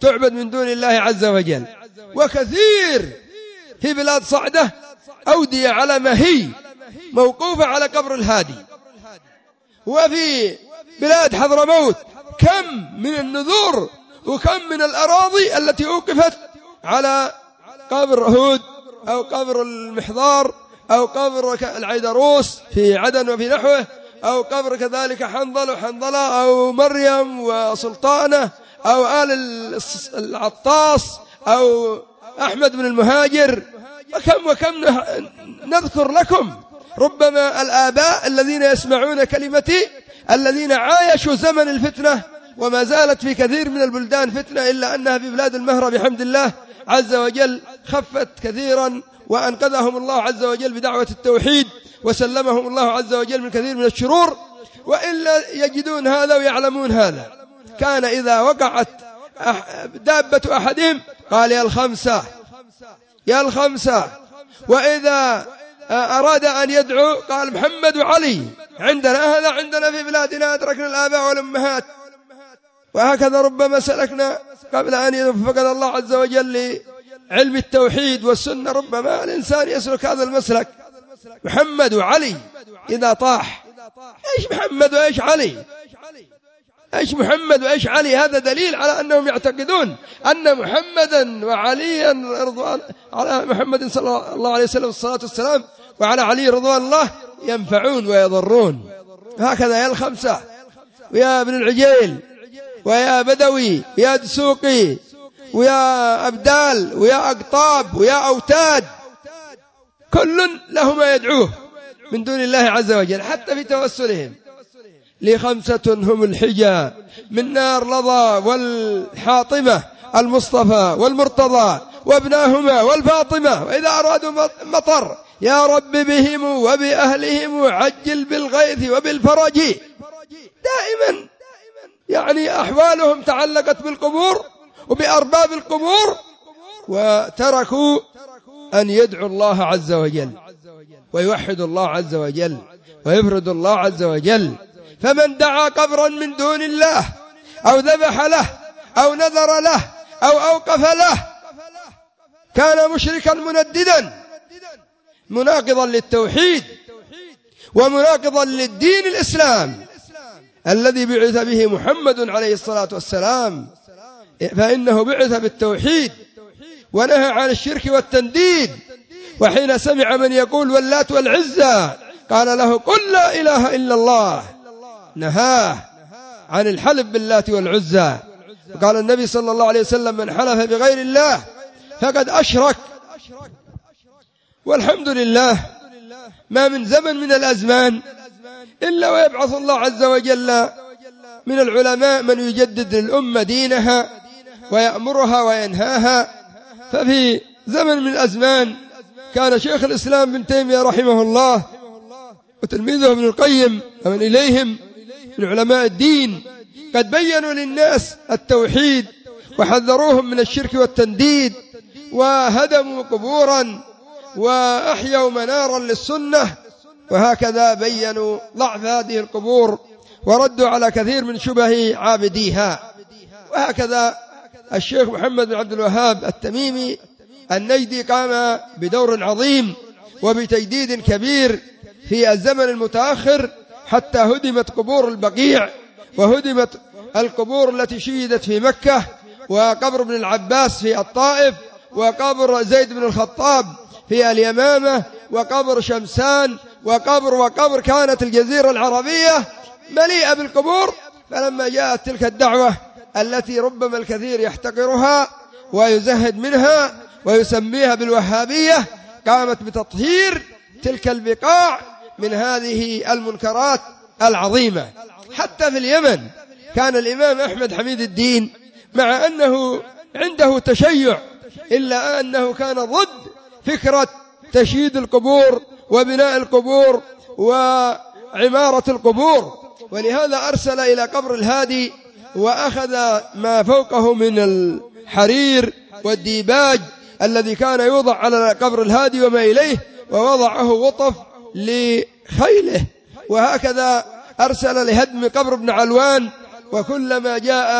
تعبد من دون الله عز وجل. وكثير في بلاد صعدة أودية على ما هي موقوفة على قبر الهادي. وفي بلاد حضرموت كم من النذور وكم من الأراضي التي أوقفت على قبر هود أو قبر المحضار أو قبر العيدروس في عدن وفي نحوه، أو قبر كذلك حنظل وحنظلة أو مريم وسلطانة أو آل العطاس أو أحمد بن المهاجر، وكم وكم نذكر لكم. ربما الآباء الذين يسمعون كلمتي الذين عايشوا زمن الفتنة، وما زالت في كثير من البلدان فتنة، إلا أنها في بلاد المهرة بحمد الله عز وجل خفت كثيرا، وأنقذهم الله عز وجل بدعوة التوحيد، وسلمهم الله عز وجل من كثير من الشرور. وإلا يجدون هذا ويعلمون هذا. كان إذا وقعت دابة أحدهم قال يا الخمسة يا الخمسة، وإذا أراد أن يدعو قال محمد وعلي. عندنا هذا، عندنا في بلادنا أدركنا الآباء والأمهات. وهكذا ربما سلكنا قبل أن يوفقنا الله عز وجل لعلم التوحيد والسنة، ربما الإنسان يسلك هذا المسلك محمد وعلي. إذا طاح إيش محمد وإيش علي، إيش محمد وإيش علي؟ هذا دليل على أنهم يعتقدون أن محمدا وعليا رضوان على محمد صلى الله عليه وسلم الصلاة والسلام وعلى علي رضوان الله ينفعون ويضرون. هكذا يا الخمسة ويا ابن العجيل ويا بدوي ويا دسوقي ويا أبدال ويا أقطاب ويا أوتاد، كل له ما يدعوه من دون الله عز وجل. حتى في توسلهم لخمسة هم الحجة من نار لظى والحاطمة المصطفى والمرتضى وابناهما والفاطمة، وإذا أرادوا مطر يا رب بهم وبأهلهم عجل بالغيث وبالفرج. دائما يعني أحوالهم تعلقت بالقبور وبأرباب القبور، وتركوا أن يدعوا الله عز وجل ويوحد الله عز وجل ويفرد الله عز وجل. فمن دعا قبرا من دون الله أو ذبح له أو نذر له أو أوقف له كان مشركا منددا مناقضا للتوحيد ومناقضا للدين الإسلام الذي بعث به محمد عليه الصلاة والسلام، فإنه بعث بالتوحيد ونهى عن الشرك والتنديد. وحين سمع من يقول واللات والعزى قال له قل لا إله إلا الله، نهاه عن الحلف باللات والعزى. قال النبي صلى الله عليه وسلم من حلف بغير الله فقد أشرك. والحمد لله ما من زمن من الأزمان إلا ويبعث الله عز وجل من العلماء من يجدد للأمة دينها ويأمرها وينهاها. ففي زمن من الأزمان كان شيخ الإسلام ابن تيمية رحمه الله وتلميذه ابن القيم ومن إليهم من علماء الدين قد بيّنوا للناس التوحيد وحذروهم من الشرك والتنديد، وهدموا قبورا وأحيوا منارا للسنة، وهكذا بيّنوا ضعف هذه القبور وردوا على كثير من شبه عابديها. وهكذا الشيخ محمد بن عبد الوهاب التميمي النجدي قام بدور عظيم وبتجديد كبير في الزمن المتأخر، حتى هدمت قبور البقيع وهدمت القبور التي شيدت في مكة، وقبر ابن العباس في الطائف، وقبر زيد بن الخطاب في اليمامة، وقبر شمسان، وقبر وقبر كانت الجزيرة العربية مليئة بالقبور. فلما جاءت تلك الدعوة التي ربما الكثير يحتقرها ويزهد منها ويسميها بالوهابية، قامت بتطهير تلك البقاع من هذه المنكرات العظيمة. حتى في اليمن كان الإمام أحمد حميد الدين مع أنه عنده تشيع إلا أنه كان ضد فكرة تشييد القبور وبناء القبور وعمارة القبور، ولهذا أرسل إلى قبر الهادي وأخذ ما فوقه من الحرير والديباج الذي كان يوضع على قبر الهادي وما إليه، ووضعه وطف لخيله. وهكذا أرسل لهدم قبر ابن علوان، وكلما جاء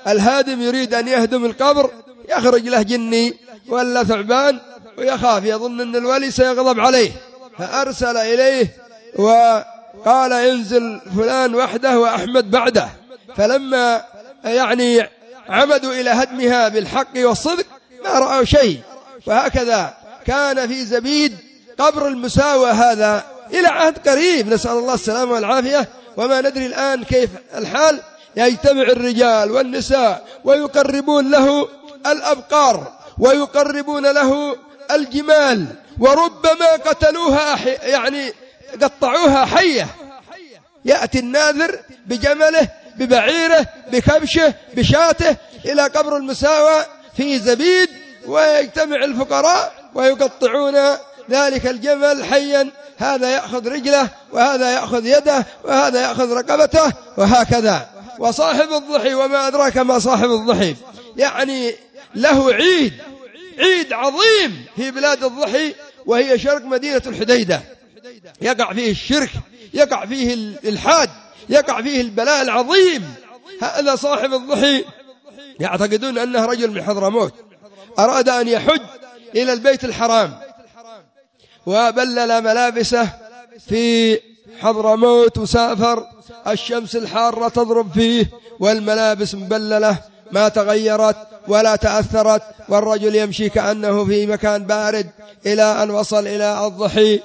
الهادم يريد أن يهدم القبر يخرج له جني ولا ثعبان ويخاف يظن أن الولي سيغضب عليه، فأرسل إليه وقال انزل فلان وحده وأحمد بعده. فلما يعني عمدوا إلى هدمها بالحق والصدق ما رأوا شيء. وهكذا كان في زبيد قبر المساوى هذا إلى عهد قريب، نسأل الله السلامة والعافية، وما ندري الآن كيف الحال. يجتمع الرجال والنساء ويقربون له الأبقار ويقربون له الجمال، وربما قتلوها يعني قطعوها حية. يأتي الناذر بجمله ببعيره بكبشه بشاته إلى قبر المساوى في زبيد، ويجتمع الفقراء ويقطعون ذلك الجمل حيا، هذا يأخذ رجله وهذا يأخذ يده وهذا يأخذ رقبته وهكذا. وصاحب الضحي وما أدراك ما صاحب الضحي، يعني له عيد عيد عظيم في بلاد الضحي، وهي شرق مدينة الحديدة. يقع فيه الشرك، يقع فيه الإلحاد، يقع فيه البلاء العظيم. هذا صاحب الضحي يعتقدون أنه رجل من حضرموت أراد أن يحج إلى البيت الحرام، وبلل ملابسه في حضرموت وسافر، الشمس الحارة تضرب فيه والملابس مبللة ما تغيرت ولا تأثرت، والرجل يمشي كأنه في مكان بارد، إلى أن وصل إلى الضحي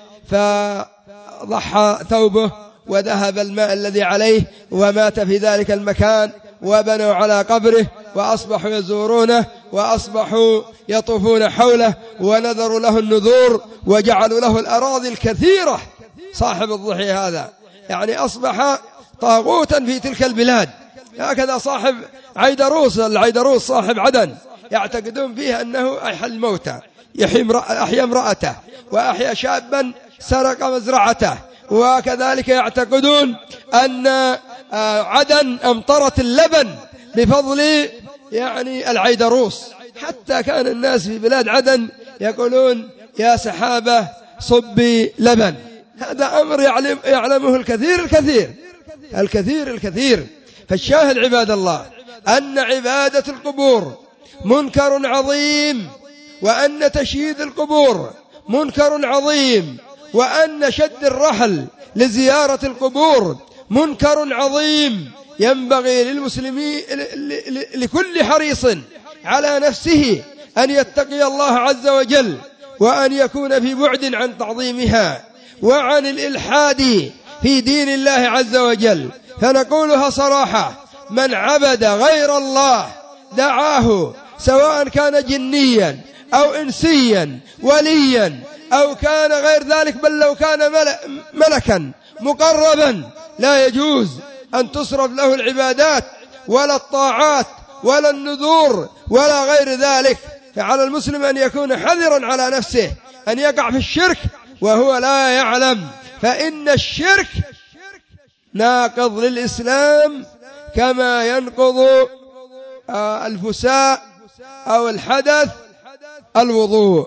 فضحى ثوبه وذهب الماء الذي عليه ومات في ذلك المكان، وبنوا على قبره وأصبحوا يزورونه وأصبحوا يطوفون حوله ونذروا له النذور وجعلوا له الأراضي الكثيرة. صاحب الضحي هذا يعني أصبح طاغوتا في تلك البلاد. هكذا صاحب عيدروس، العيدروس صاحب عدن، يعتقدون فيه أنه أحيا الموتى، أحيا امرأته وأحيا شابا سرق مزرعته. وكذلك يعتقدون أن عدن أمطرت اللبن بفضل يعني العيدروس، حتى كان الناس في بلاد عدن يقولون يا سحابة صبي لبن. هذا أمر يعلم يعلمه الكثير الكثير الكثير الكثير. فالشاهد عباد الله أن عبادة القبور منكر عظيم، وأن تشييد القبور منكر عظيم، وأن شد الرحل لزيارة القبور منكر عظيم. ينبغي للمسلمين لكل حريص على نفسه أن يتقي الله عز وجل، وأن يكون في بعد عن تعظيمها وعن الإلحاد في دين الله عز وجل. فنقولها صراحة: من عبد غير الله دعاه، سواء كان جنيا أو إنسيا وليا أو كان غير ذلك، بل لو كان ملكا مقربا، لا يجوز أن تصرف له العبادات ولا الطاعات ولا النذور ولا غير ذلك. فعلى المسلم أن يكون حذرا على نفسه أن يقع في الشرك وهو لا يعلم، فإن الشرك ناقض للإسلام كما ينقض الفساء أو الحدث الوضوء.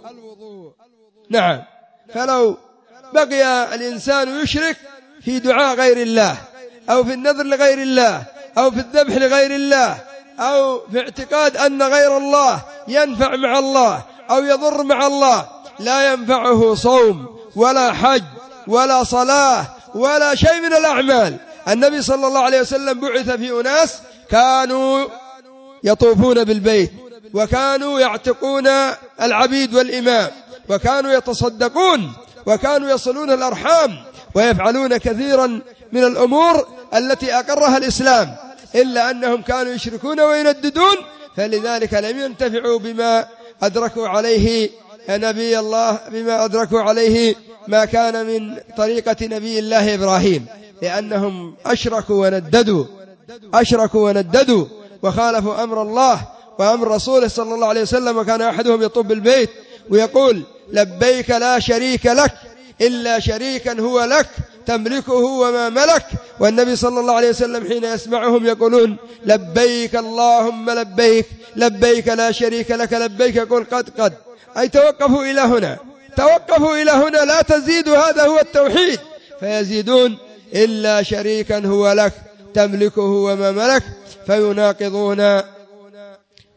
نعم. فلو بقي الإنسان يشرك في دعاء غير الله أو في النذر لغير الله أو في الذبح لغير الله أو في اعتقاد أن غير الله ينفع مع الله أو يضر مع الله، لا ينفعه صوم ولا حج ولا صلاة ولا شيء من الأعمال. النبي صلى الله عليه وسلم بعث في أناس كانوا يطوفون بالبيت، وكانوا يعتقون العبيد والإمام، وكانوا يتصدقون، وكانوا يصلون الأرحام، ويفعلون كثيرا من الأمور التي أقرها الإسلام، إلا أنهم كانوا يشركون وينددون، فلذلك لم ينتفعوا بما أدركوا عليه نبي الله، بما أدركوا عليه ما كان من طريقة نبي الله إبراهيم، لأنهم أشركوا ونددوا أشركوا ونددوا وخالفوا أمر الله وأمر رسوله صلى الله عليه وسلم. وكان أحدهم يطوف بالبيت ويقول: لبيك لا شريك لك إلا شريكا هو لك تملكه وما ملك. والنبي صلى الله عليه وسلم حين يسمعهم يقولون: لبيك اللهم لبيك لبيك لا شريك لك لبيك، يقول: قد قد أي توقفوا إلى هنا توقفوا إلى هنا لا تزيدوا، هذا هو التوحيد. فيزيدون: إلا شريكا هو لك تملكه وما ملك، فيناقضون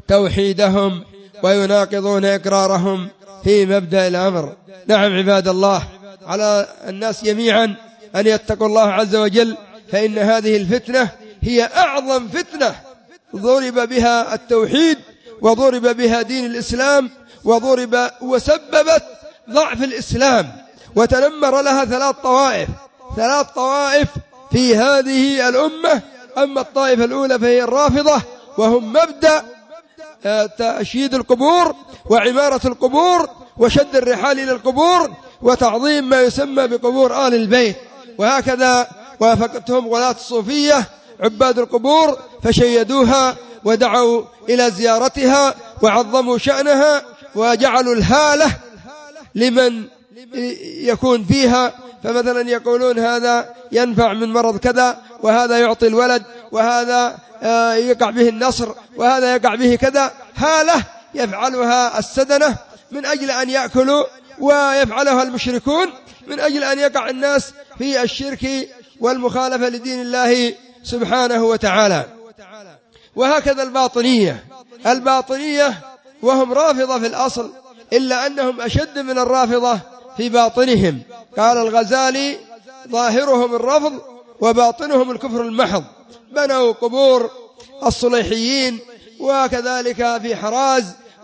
توحيدهم ويناقضون إقرارهم في مبدأ الأمر. نعم عباد الله، على الناس جميعا أن يتقوا الله عز وجل، فإن هذه الفتنة هي أعظم فتنة ضرب بها التوحيد وضرب بها دين الإسلام وضرب وسببت ضعف الإسلام، وتنمر لها ثلاث طوائف ثلاث طوائف في هذه الأمة. أما الطائفة الأولى فهي الرافضة، وهم مبدأ تأشييد القبور وعمارة القبور وشد الرحال إلى القبور وتعظيم ما يسمى بقبور آل البيت. وهكذا وافقتهم غلاة الصوفية عباد القبور فشيدوها ودعوا إلى زيارتها وعظموا شأنها وجعلوا الهالة لمن يكون فيها، فمثلا يقولون هذا ينفع من مرض كذا، وهذا يعطي الولد، وهذا يقع به النصر، وهذا يقع به كذا. هالة يفعلها السدنة من أجل أن يأكلوا، ويفعلها المشركون من أجل أن يقع الناس في الشرك والمخالفة لدين الله سبحانه وتعالى. وهكذا الباطنية الباطنية وهم رافضة في الأصل، إلا أنهم أشد من الرافضة في باطنهم. قال الغزالي: ظاهرهم الرفض وباطنهم الكفر المحض. بنوا قبور الصليحيين، وكذلك في حراز،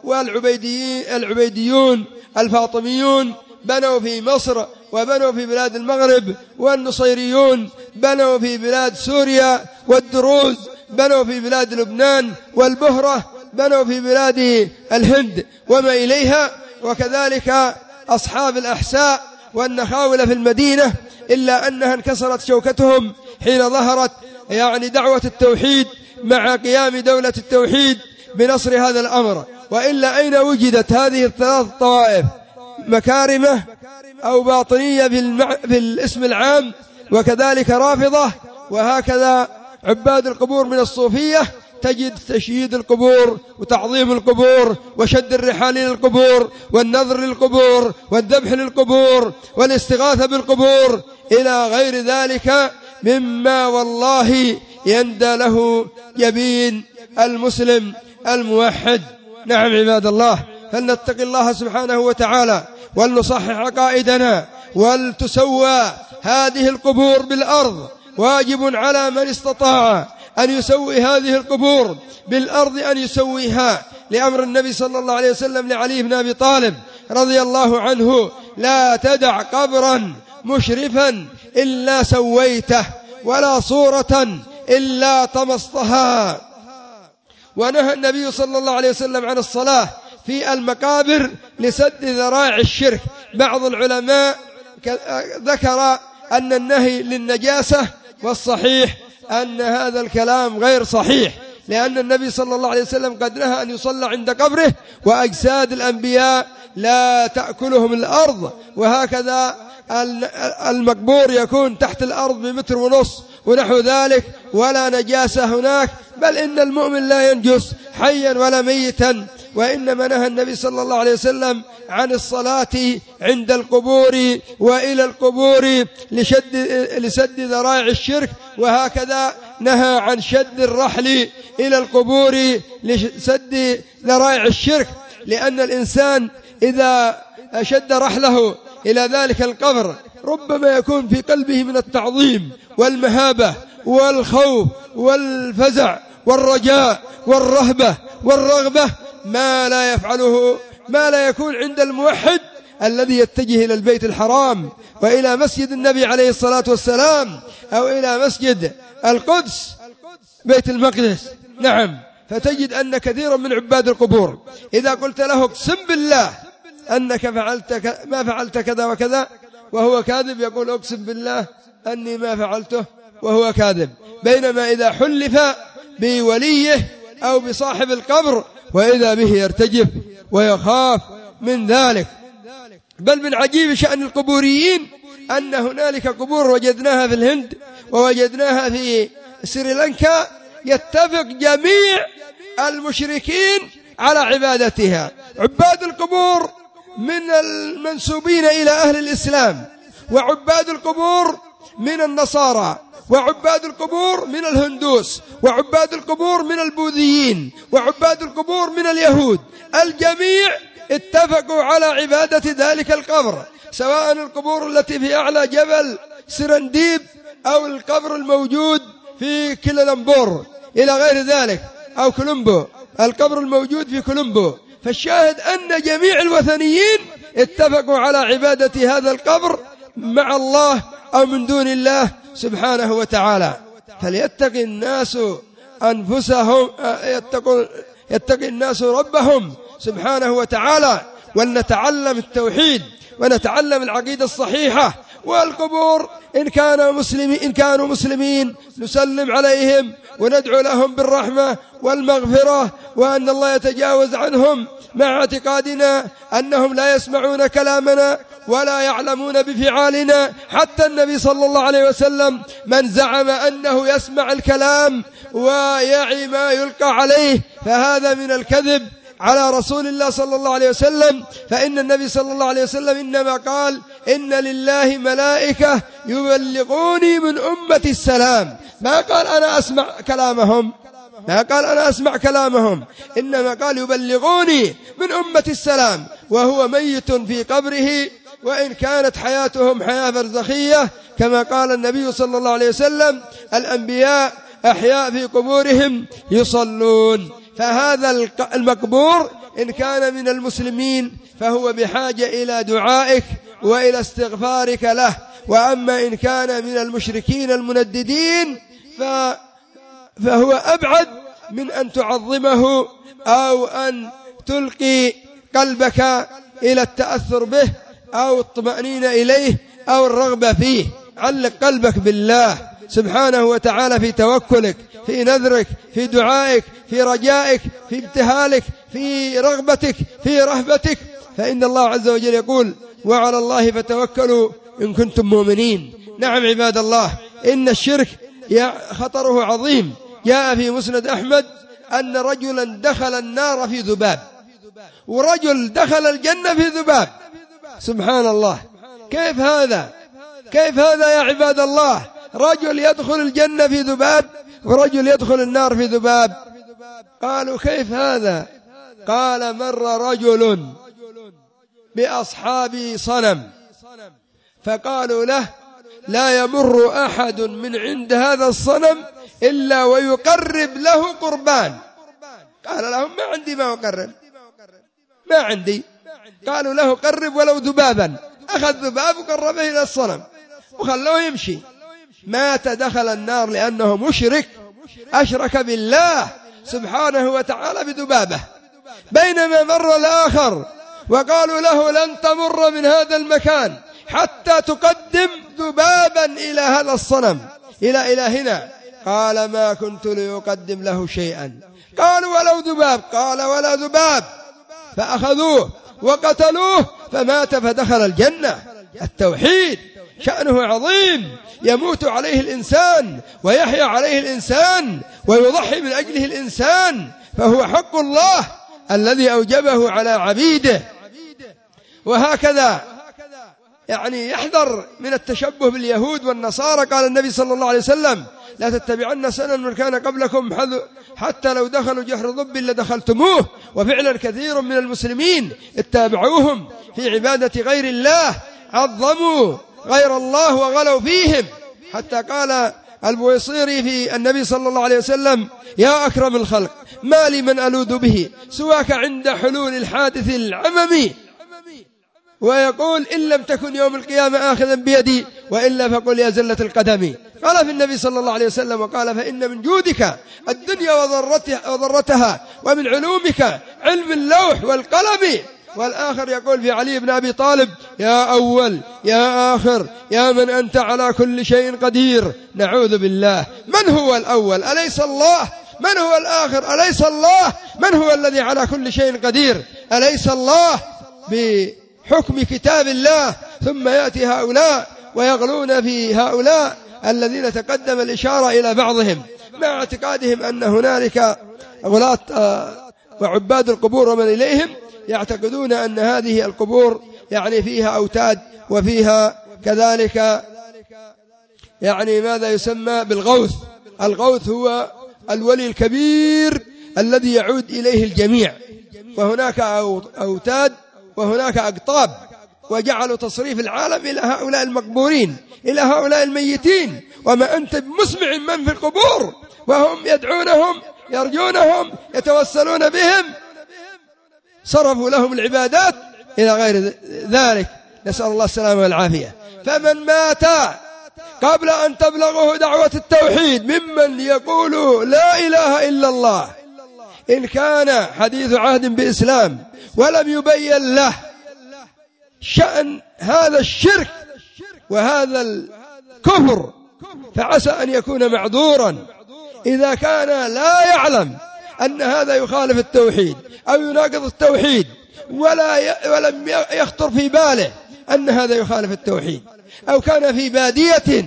والعبيديون الفاطميون بنوا في مصر، وبنوا في بلاد المغرب، والنصيريون بنوا في بلاد سوريا، والدروز بنوا في بلاد لبنان، والبهرة بنوا في بلاد الهند وما إليها، وكذلك أصحاب الأحساء والنخاول في المدينة، إلا أنها انكسرت شوكتهم حين ظهرت يعني دعوة التوحيد مع قيام دولة التوحيد بنصر هذا الأمر. وإلا أين وجدت هذه الثلاث طوائف؟ مكارمة أو باطنية في الاسم العام، وكذلك رافضة، وهكذا عباد القبور من الصوفية تجد تشييد القبور وتعظيم القبور وشد الرحال للقبور والنظر للقبور والذبح للقبور والاستغاثة بالقبور إلى غير ذلك مما والله يندى له يبين المسلم الموحد. نعم عباد الله، فلنتق الله سبحانه وتعالى ولنصحح عقائدنا ولتسوى هذه القبور بالأرض. واجب على من استطاع أن يسوي هذه القبور بالأرض أن يسويها، لأمر النبي صلى الله عليه وسلم لعلي بن أبي طالب رضي الله عنه: لا تدع قبرا مشرفا إلا سويته، ولا صورة إلا طمستها. ونهى النبي صلى الله عليه وسلم عن الصلاة في المقابر لسد ذرائع الشرك. بعض العلماء ذكر أن النهي للنجاسة، والصحيح أن هذا الكلام غير صحيح، لأن النبي صلى الله عليه وسلم قد نهى أن يصلى عند قبره، وأجساد الأنبياء لا تأكلهم الأرض. وهكذا المقبور يكون تحت الأرض بمتر ونص ونحو ذلك، ولا نجاسة هناك، بل إن المؤمن لا ينجس حيا ولا ميتا. وإنما نهى النبي صلى الله عليه وسلم عن الصلاة عند القبور وإلى القبور لشد لسد ذرائع الشرك. وهكذا نهى عن شد الرحل إلى القبور لسد ذرائع الشرك، لأن الإنسان إذا شد رحله إلى ذلك القبر ربما يكون في قلبه من التعظيم والمهابة والخوف والفزع والرجاء والرهبة والرغبة ما لا يفعله ما لا يكون عند الموحد الذي يتجه إلى البيت الحرام وإلى مسجد النبي عليه الصلاة والسلام، أو إلى مسجد القدس بيت المقدس. نعم، فتجد أن كثيرا من عباد القبور إذا قلت له اقسم بالله أنك فعلت ما فعلت كذا وكذا وهو كاذب، يقول اقسم بالله أني ما فعلته وهو كاذب. بينما إذا حلف بوليه أو بصاحب القبر وإذا به يرتجف ويخاف من ذلك. بل من عجيب شأن القبوريين أن هنالك قبور وجدناها في الهند ووجدناها في سريلانكا يتفق جميع المشركين على عبادتها. عباد القبور من المنسوبين إلى أهل الإسلام، وعباد القبور من النصارى، وعباد القبور من الهندوس، وعباد القبور من البوذيين، وعباد القبور من اليهود، الجميع اتفقوا على عبادة ذلك القبر، سواء القبور التي في أعلى جبل سرنديب أو القبر الموجود في كيلالمبور إلى غير ذلك، أو كولومبو، القبر الموجود في كولومبو. فالشاهد أن جميع الوثنيين اتفقوا على عبادة هذا القبر مع الله أو من دون الله سبحانه وتعالى. فليتقي الناس أنفسهم، يتقوا يتقي الناس ربهم سبحانه وتعالى، ولنتعلم التوحيد ونتعلم العقيدة الصحيحة. والقبور إن كانوا مسلمين إن كانوا مسلمين نسلم عليهم وندعو لهم بالرحمة والمغفرة، وأن الله يتجاوز عنهم، مع اعتقادنا أنهم لا يسمعون كلامنا ولا يعلمون بفعالنا. حتى النبي صلى الله عليه وسلم من زعم أنه يسمع الكلام ويعي ما يلقى عليه فهذا من الكذب على رسول الله صلى الله عليه وسلم. فإن النبي صلى الله عليه وسلم إنما قال إن لله ملائكة يبلغوني من أمة السلام، ما قال أنا أسمع كلامهم، ما قال أنا أسمع كلامهم، إنما قال يبلغوني من أمة السلام، وهو ميت في قبره، وإن كانت حياتهم حياة برزخية كما قال النبي صلى الله عليه وسلم الأنبياء أحياء في قبورهم يصلون. فهذا المقبور إن كان من المسلمين فهو بحاجة إلى دعائك وإلى استغفارك له، وأما إن كان من المشركين المنددين فهو أبعد من أن تعظمه أو أن تلقي قلبك إلى التأثر به أو الطمأنينة إليه أو الرغبة فيه. علق قلبك بالله سبحانه وتعالى في توكلك، في نذرك، في دعائك، في رجائك، في ابتهالك، في رغبتك، في رهبتك. فإن الله عز وجل يقول وعلى الله فتوكلوا إن كنتم مؤمنين. نعم عباد الله، إن الشرك خطره عظيم. جاء في مسند أحمد أن رجلا دخل النار في ذباب، ورجل دخل الجنة في ذباب. سبحان الله، كيف هذا؟ كيف هذا يا عباد الله؟ رجل يدخل الجنة في ذباب ورجل يدخل النار في ذباب. قالوا كيف هذا؟ قال مر رجل بأصحاب صنم فقالوا له لا يمر أحد من عند هذا الصنم إلا ويقرب له قربان. قال لهم ما عندي ما أقرب، ما عندي. قالوا له قرب ولو ذبابا، أخذ ذباب وقربه إلى الصنم وخلوه يمشي. مات دخل النار لأنه مشرك، أشرك بالله سبحانه وتعالى بذبابه. بينما مر الآخر وقالوا له لن تمر من هذا المكان حتى تقدم ذبابا إلى هذا الصنم، إلى إلهنا. قال ما كنت ليقدم له شيئا. قالوا ولو ذباب، قال ولا ذباب. فأخذوه وقتلوه فمات فدخل الجنة. التوحيد شأنه عظيم، يموت عليه الإنسان ويحيا عليه الإنسان ويضحي من أجله الإنسان، فهو حق الله الذي أوجبه على عبيده. وهكذا يعني يحذر من التشبه باليهود والنصارى. قال النبي صلى الله عليه وسلم لا تتبعن سنن من كان قبلكم حتى لو دخلوا جحر ضب لدخلتموه. وفعلا كثير من المسلمين اتبعوهم في عبادة غير الله، عظموا غير الله وغلوا فيهم، حتى قال البويصيري في النبي صلى الله عليه وسلم يا أكرم الخلق ما لي من ألوذ به سواك عند حلول الحادث العممي. ويقول إن لم تكن يوم القيامة آخذا بيدي وإلا فقل يا زلة القدم. قال في النبي صلى الله عليه وسلم وقال فإن من جودك الدنيا وضرتها ومن علومك علم اللوح والقلم. والآخر يقول في علي بن أبي طالب يا أول يا آخر يا من أنت على كل شيء قدير. نعوذ بالله، من هو الأول أليس الله؟ من هو الآخر أليس الله؟ من هو الذي على كل شيء قدير أليس الله؟ بحكم كتاب الله. ثم يأتي هؤلاء ويغلون في هؤلاء الذين تقدم الإشارة إلى بعضهم مع اعتقادهم أن هنالك غلاة وعباد القبور ومن إليهم يعتقدون أن هذه القبور يعني فيها أوتاد وفيها كذلك يعني ماذا يسمى بالغوث. الغوث هو الولي الكبير الذي يعود إليه الجميع، وهناك أوتاد وهناك أقطاب، وجعلوا تصريف العالم إلى هؤلاء المقبورين، إلى هؤلاء الميتين، وما أنت بمسمع من في القبور وهم يدعونهم يرجونهم يتوسلون بهم، صرفوا لهم العبادات إلى غير ذلك، نسأل الله السلامة والعافية. فمن مات قبل أن تبلغه دعوة التوحيد ممن يقول لا إله إلا الله، إن كان حديث عهد بإسلام ولم يبين له شأن هذا الشرك وهذا الكفر، فعسى أن يكون معذورا. إذا كان لا يعلم أن هذا يخالف التوحيد أو يناقض التوحيد، ولا ولم يخطر في باله أن هذا يخالف التوحيد، أو كان في بادية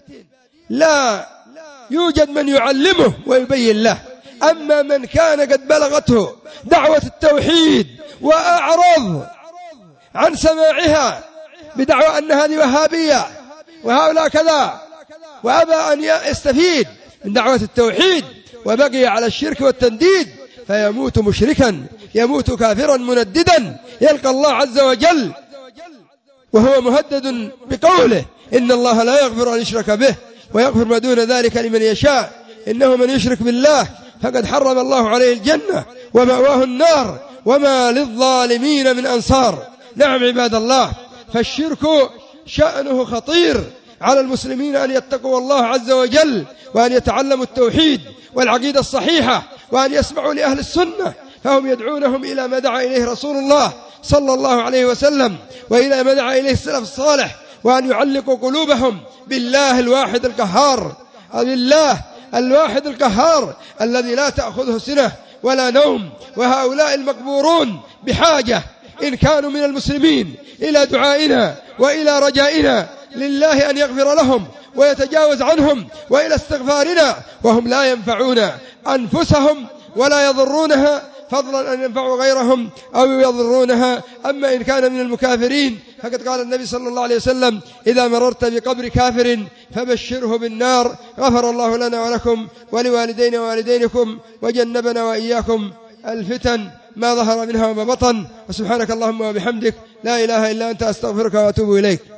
لا يوجد من يعلمه ويبين له. أما من كان قد بلغته دعوة التوحيد وأعرض عن سماعها بدعوى أن هذه وهابية وهؤلاء كذا، وأبى أن يستفيد من دعوة التوحيد وبقي على الشرك والتنديد، فيموت مشركا، يموت كافرا منددا، يلقى الله عز وجل وهو مهدد بقوله إن الله لا يغفر أن يشرك به ويغفر ما دون ذلك لمن يشاء، إنه من يشرك بالله فقد حرم الله عليه الجنة ومأواه النار وما للظالمين من أنصار. نعم عباد الله، فالشرك شأنه خطير على المسلمين أن يتقوا الله عز وجل، وأن يتعلموا التوحيد والعقيدة الصحيحة، وأن يسمعوا لأهل السنة، فهم يدعونهم إلى ما دعا إليه رسول الله صلى الله عليه وسلم، وإلى ما دعا إليه السلف الصالح، وأن يعلقوا قلوبهم بالله الواحد القهار، بالله الواحد القهار الذي لا تأخذه سنة ولا نوم. وهؤلاء المقبورون بحاجة إن كانوا من المسلمين إلى دعائنا وإلى رجائنا لله أن يغفر لهم ويتجاوز عنهم، وإلى استغفارنا، وهم لا ينفعون أنفسهم ولا يضرونها، فضلا أن ينفعوا غيرهم أو يضرونها. أما إن كان من المكافرين فقد قال النبي صلى الله عليه وسلم إذا مررت بقبر كافر فبشره بالنار. غفر الله لنا ولكم ولوالدينا ووالدينكم وجنبنا وإياكم الفتن ما ظهر منها وما بطن. وسبحانك اللهم وبحمدك لا إله إلا أنت أستغفرك وأتوب إليك.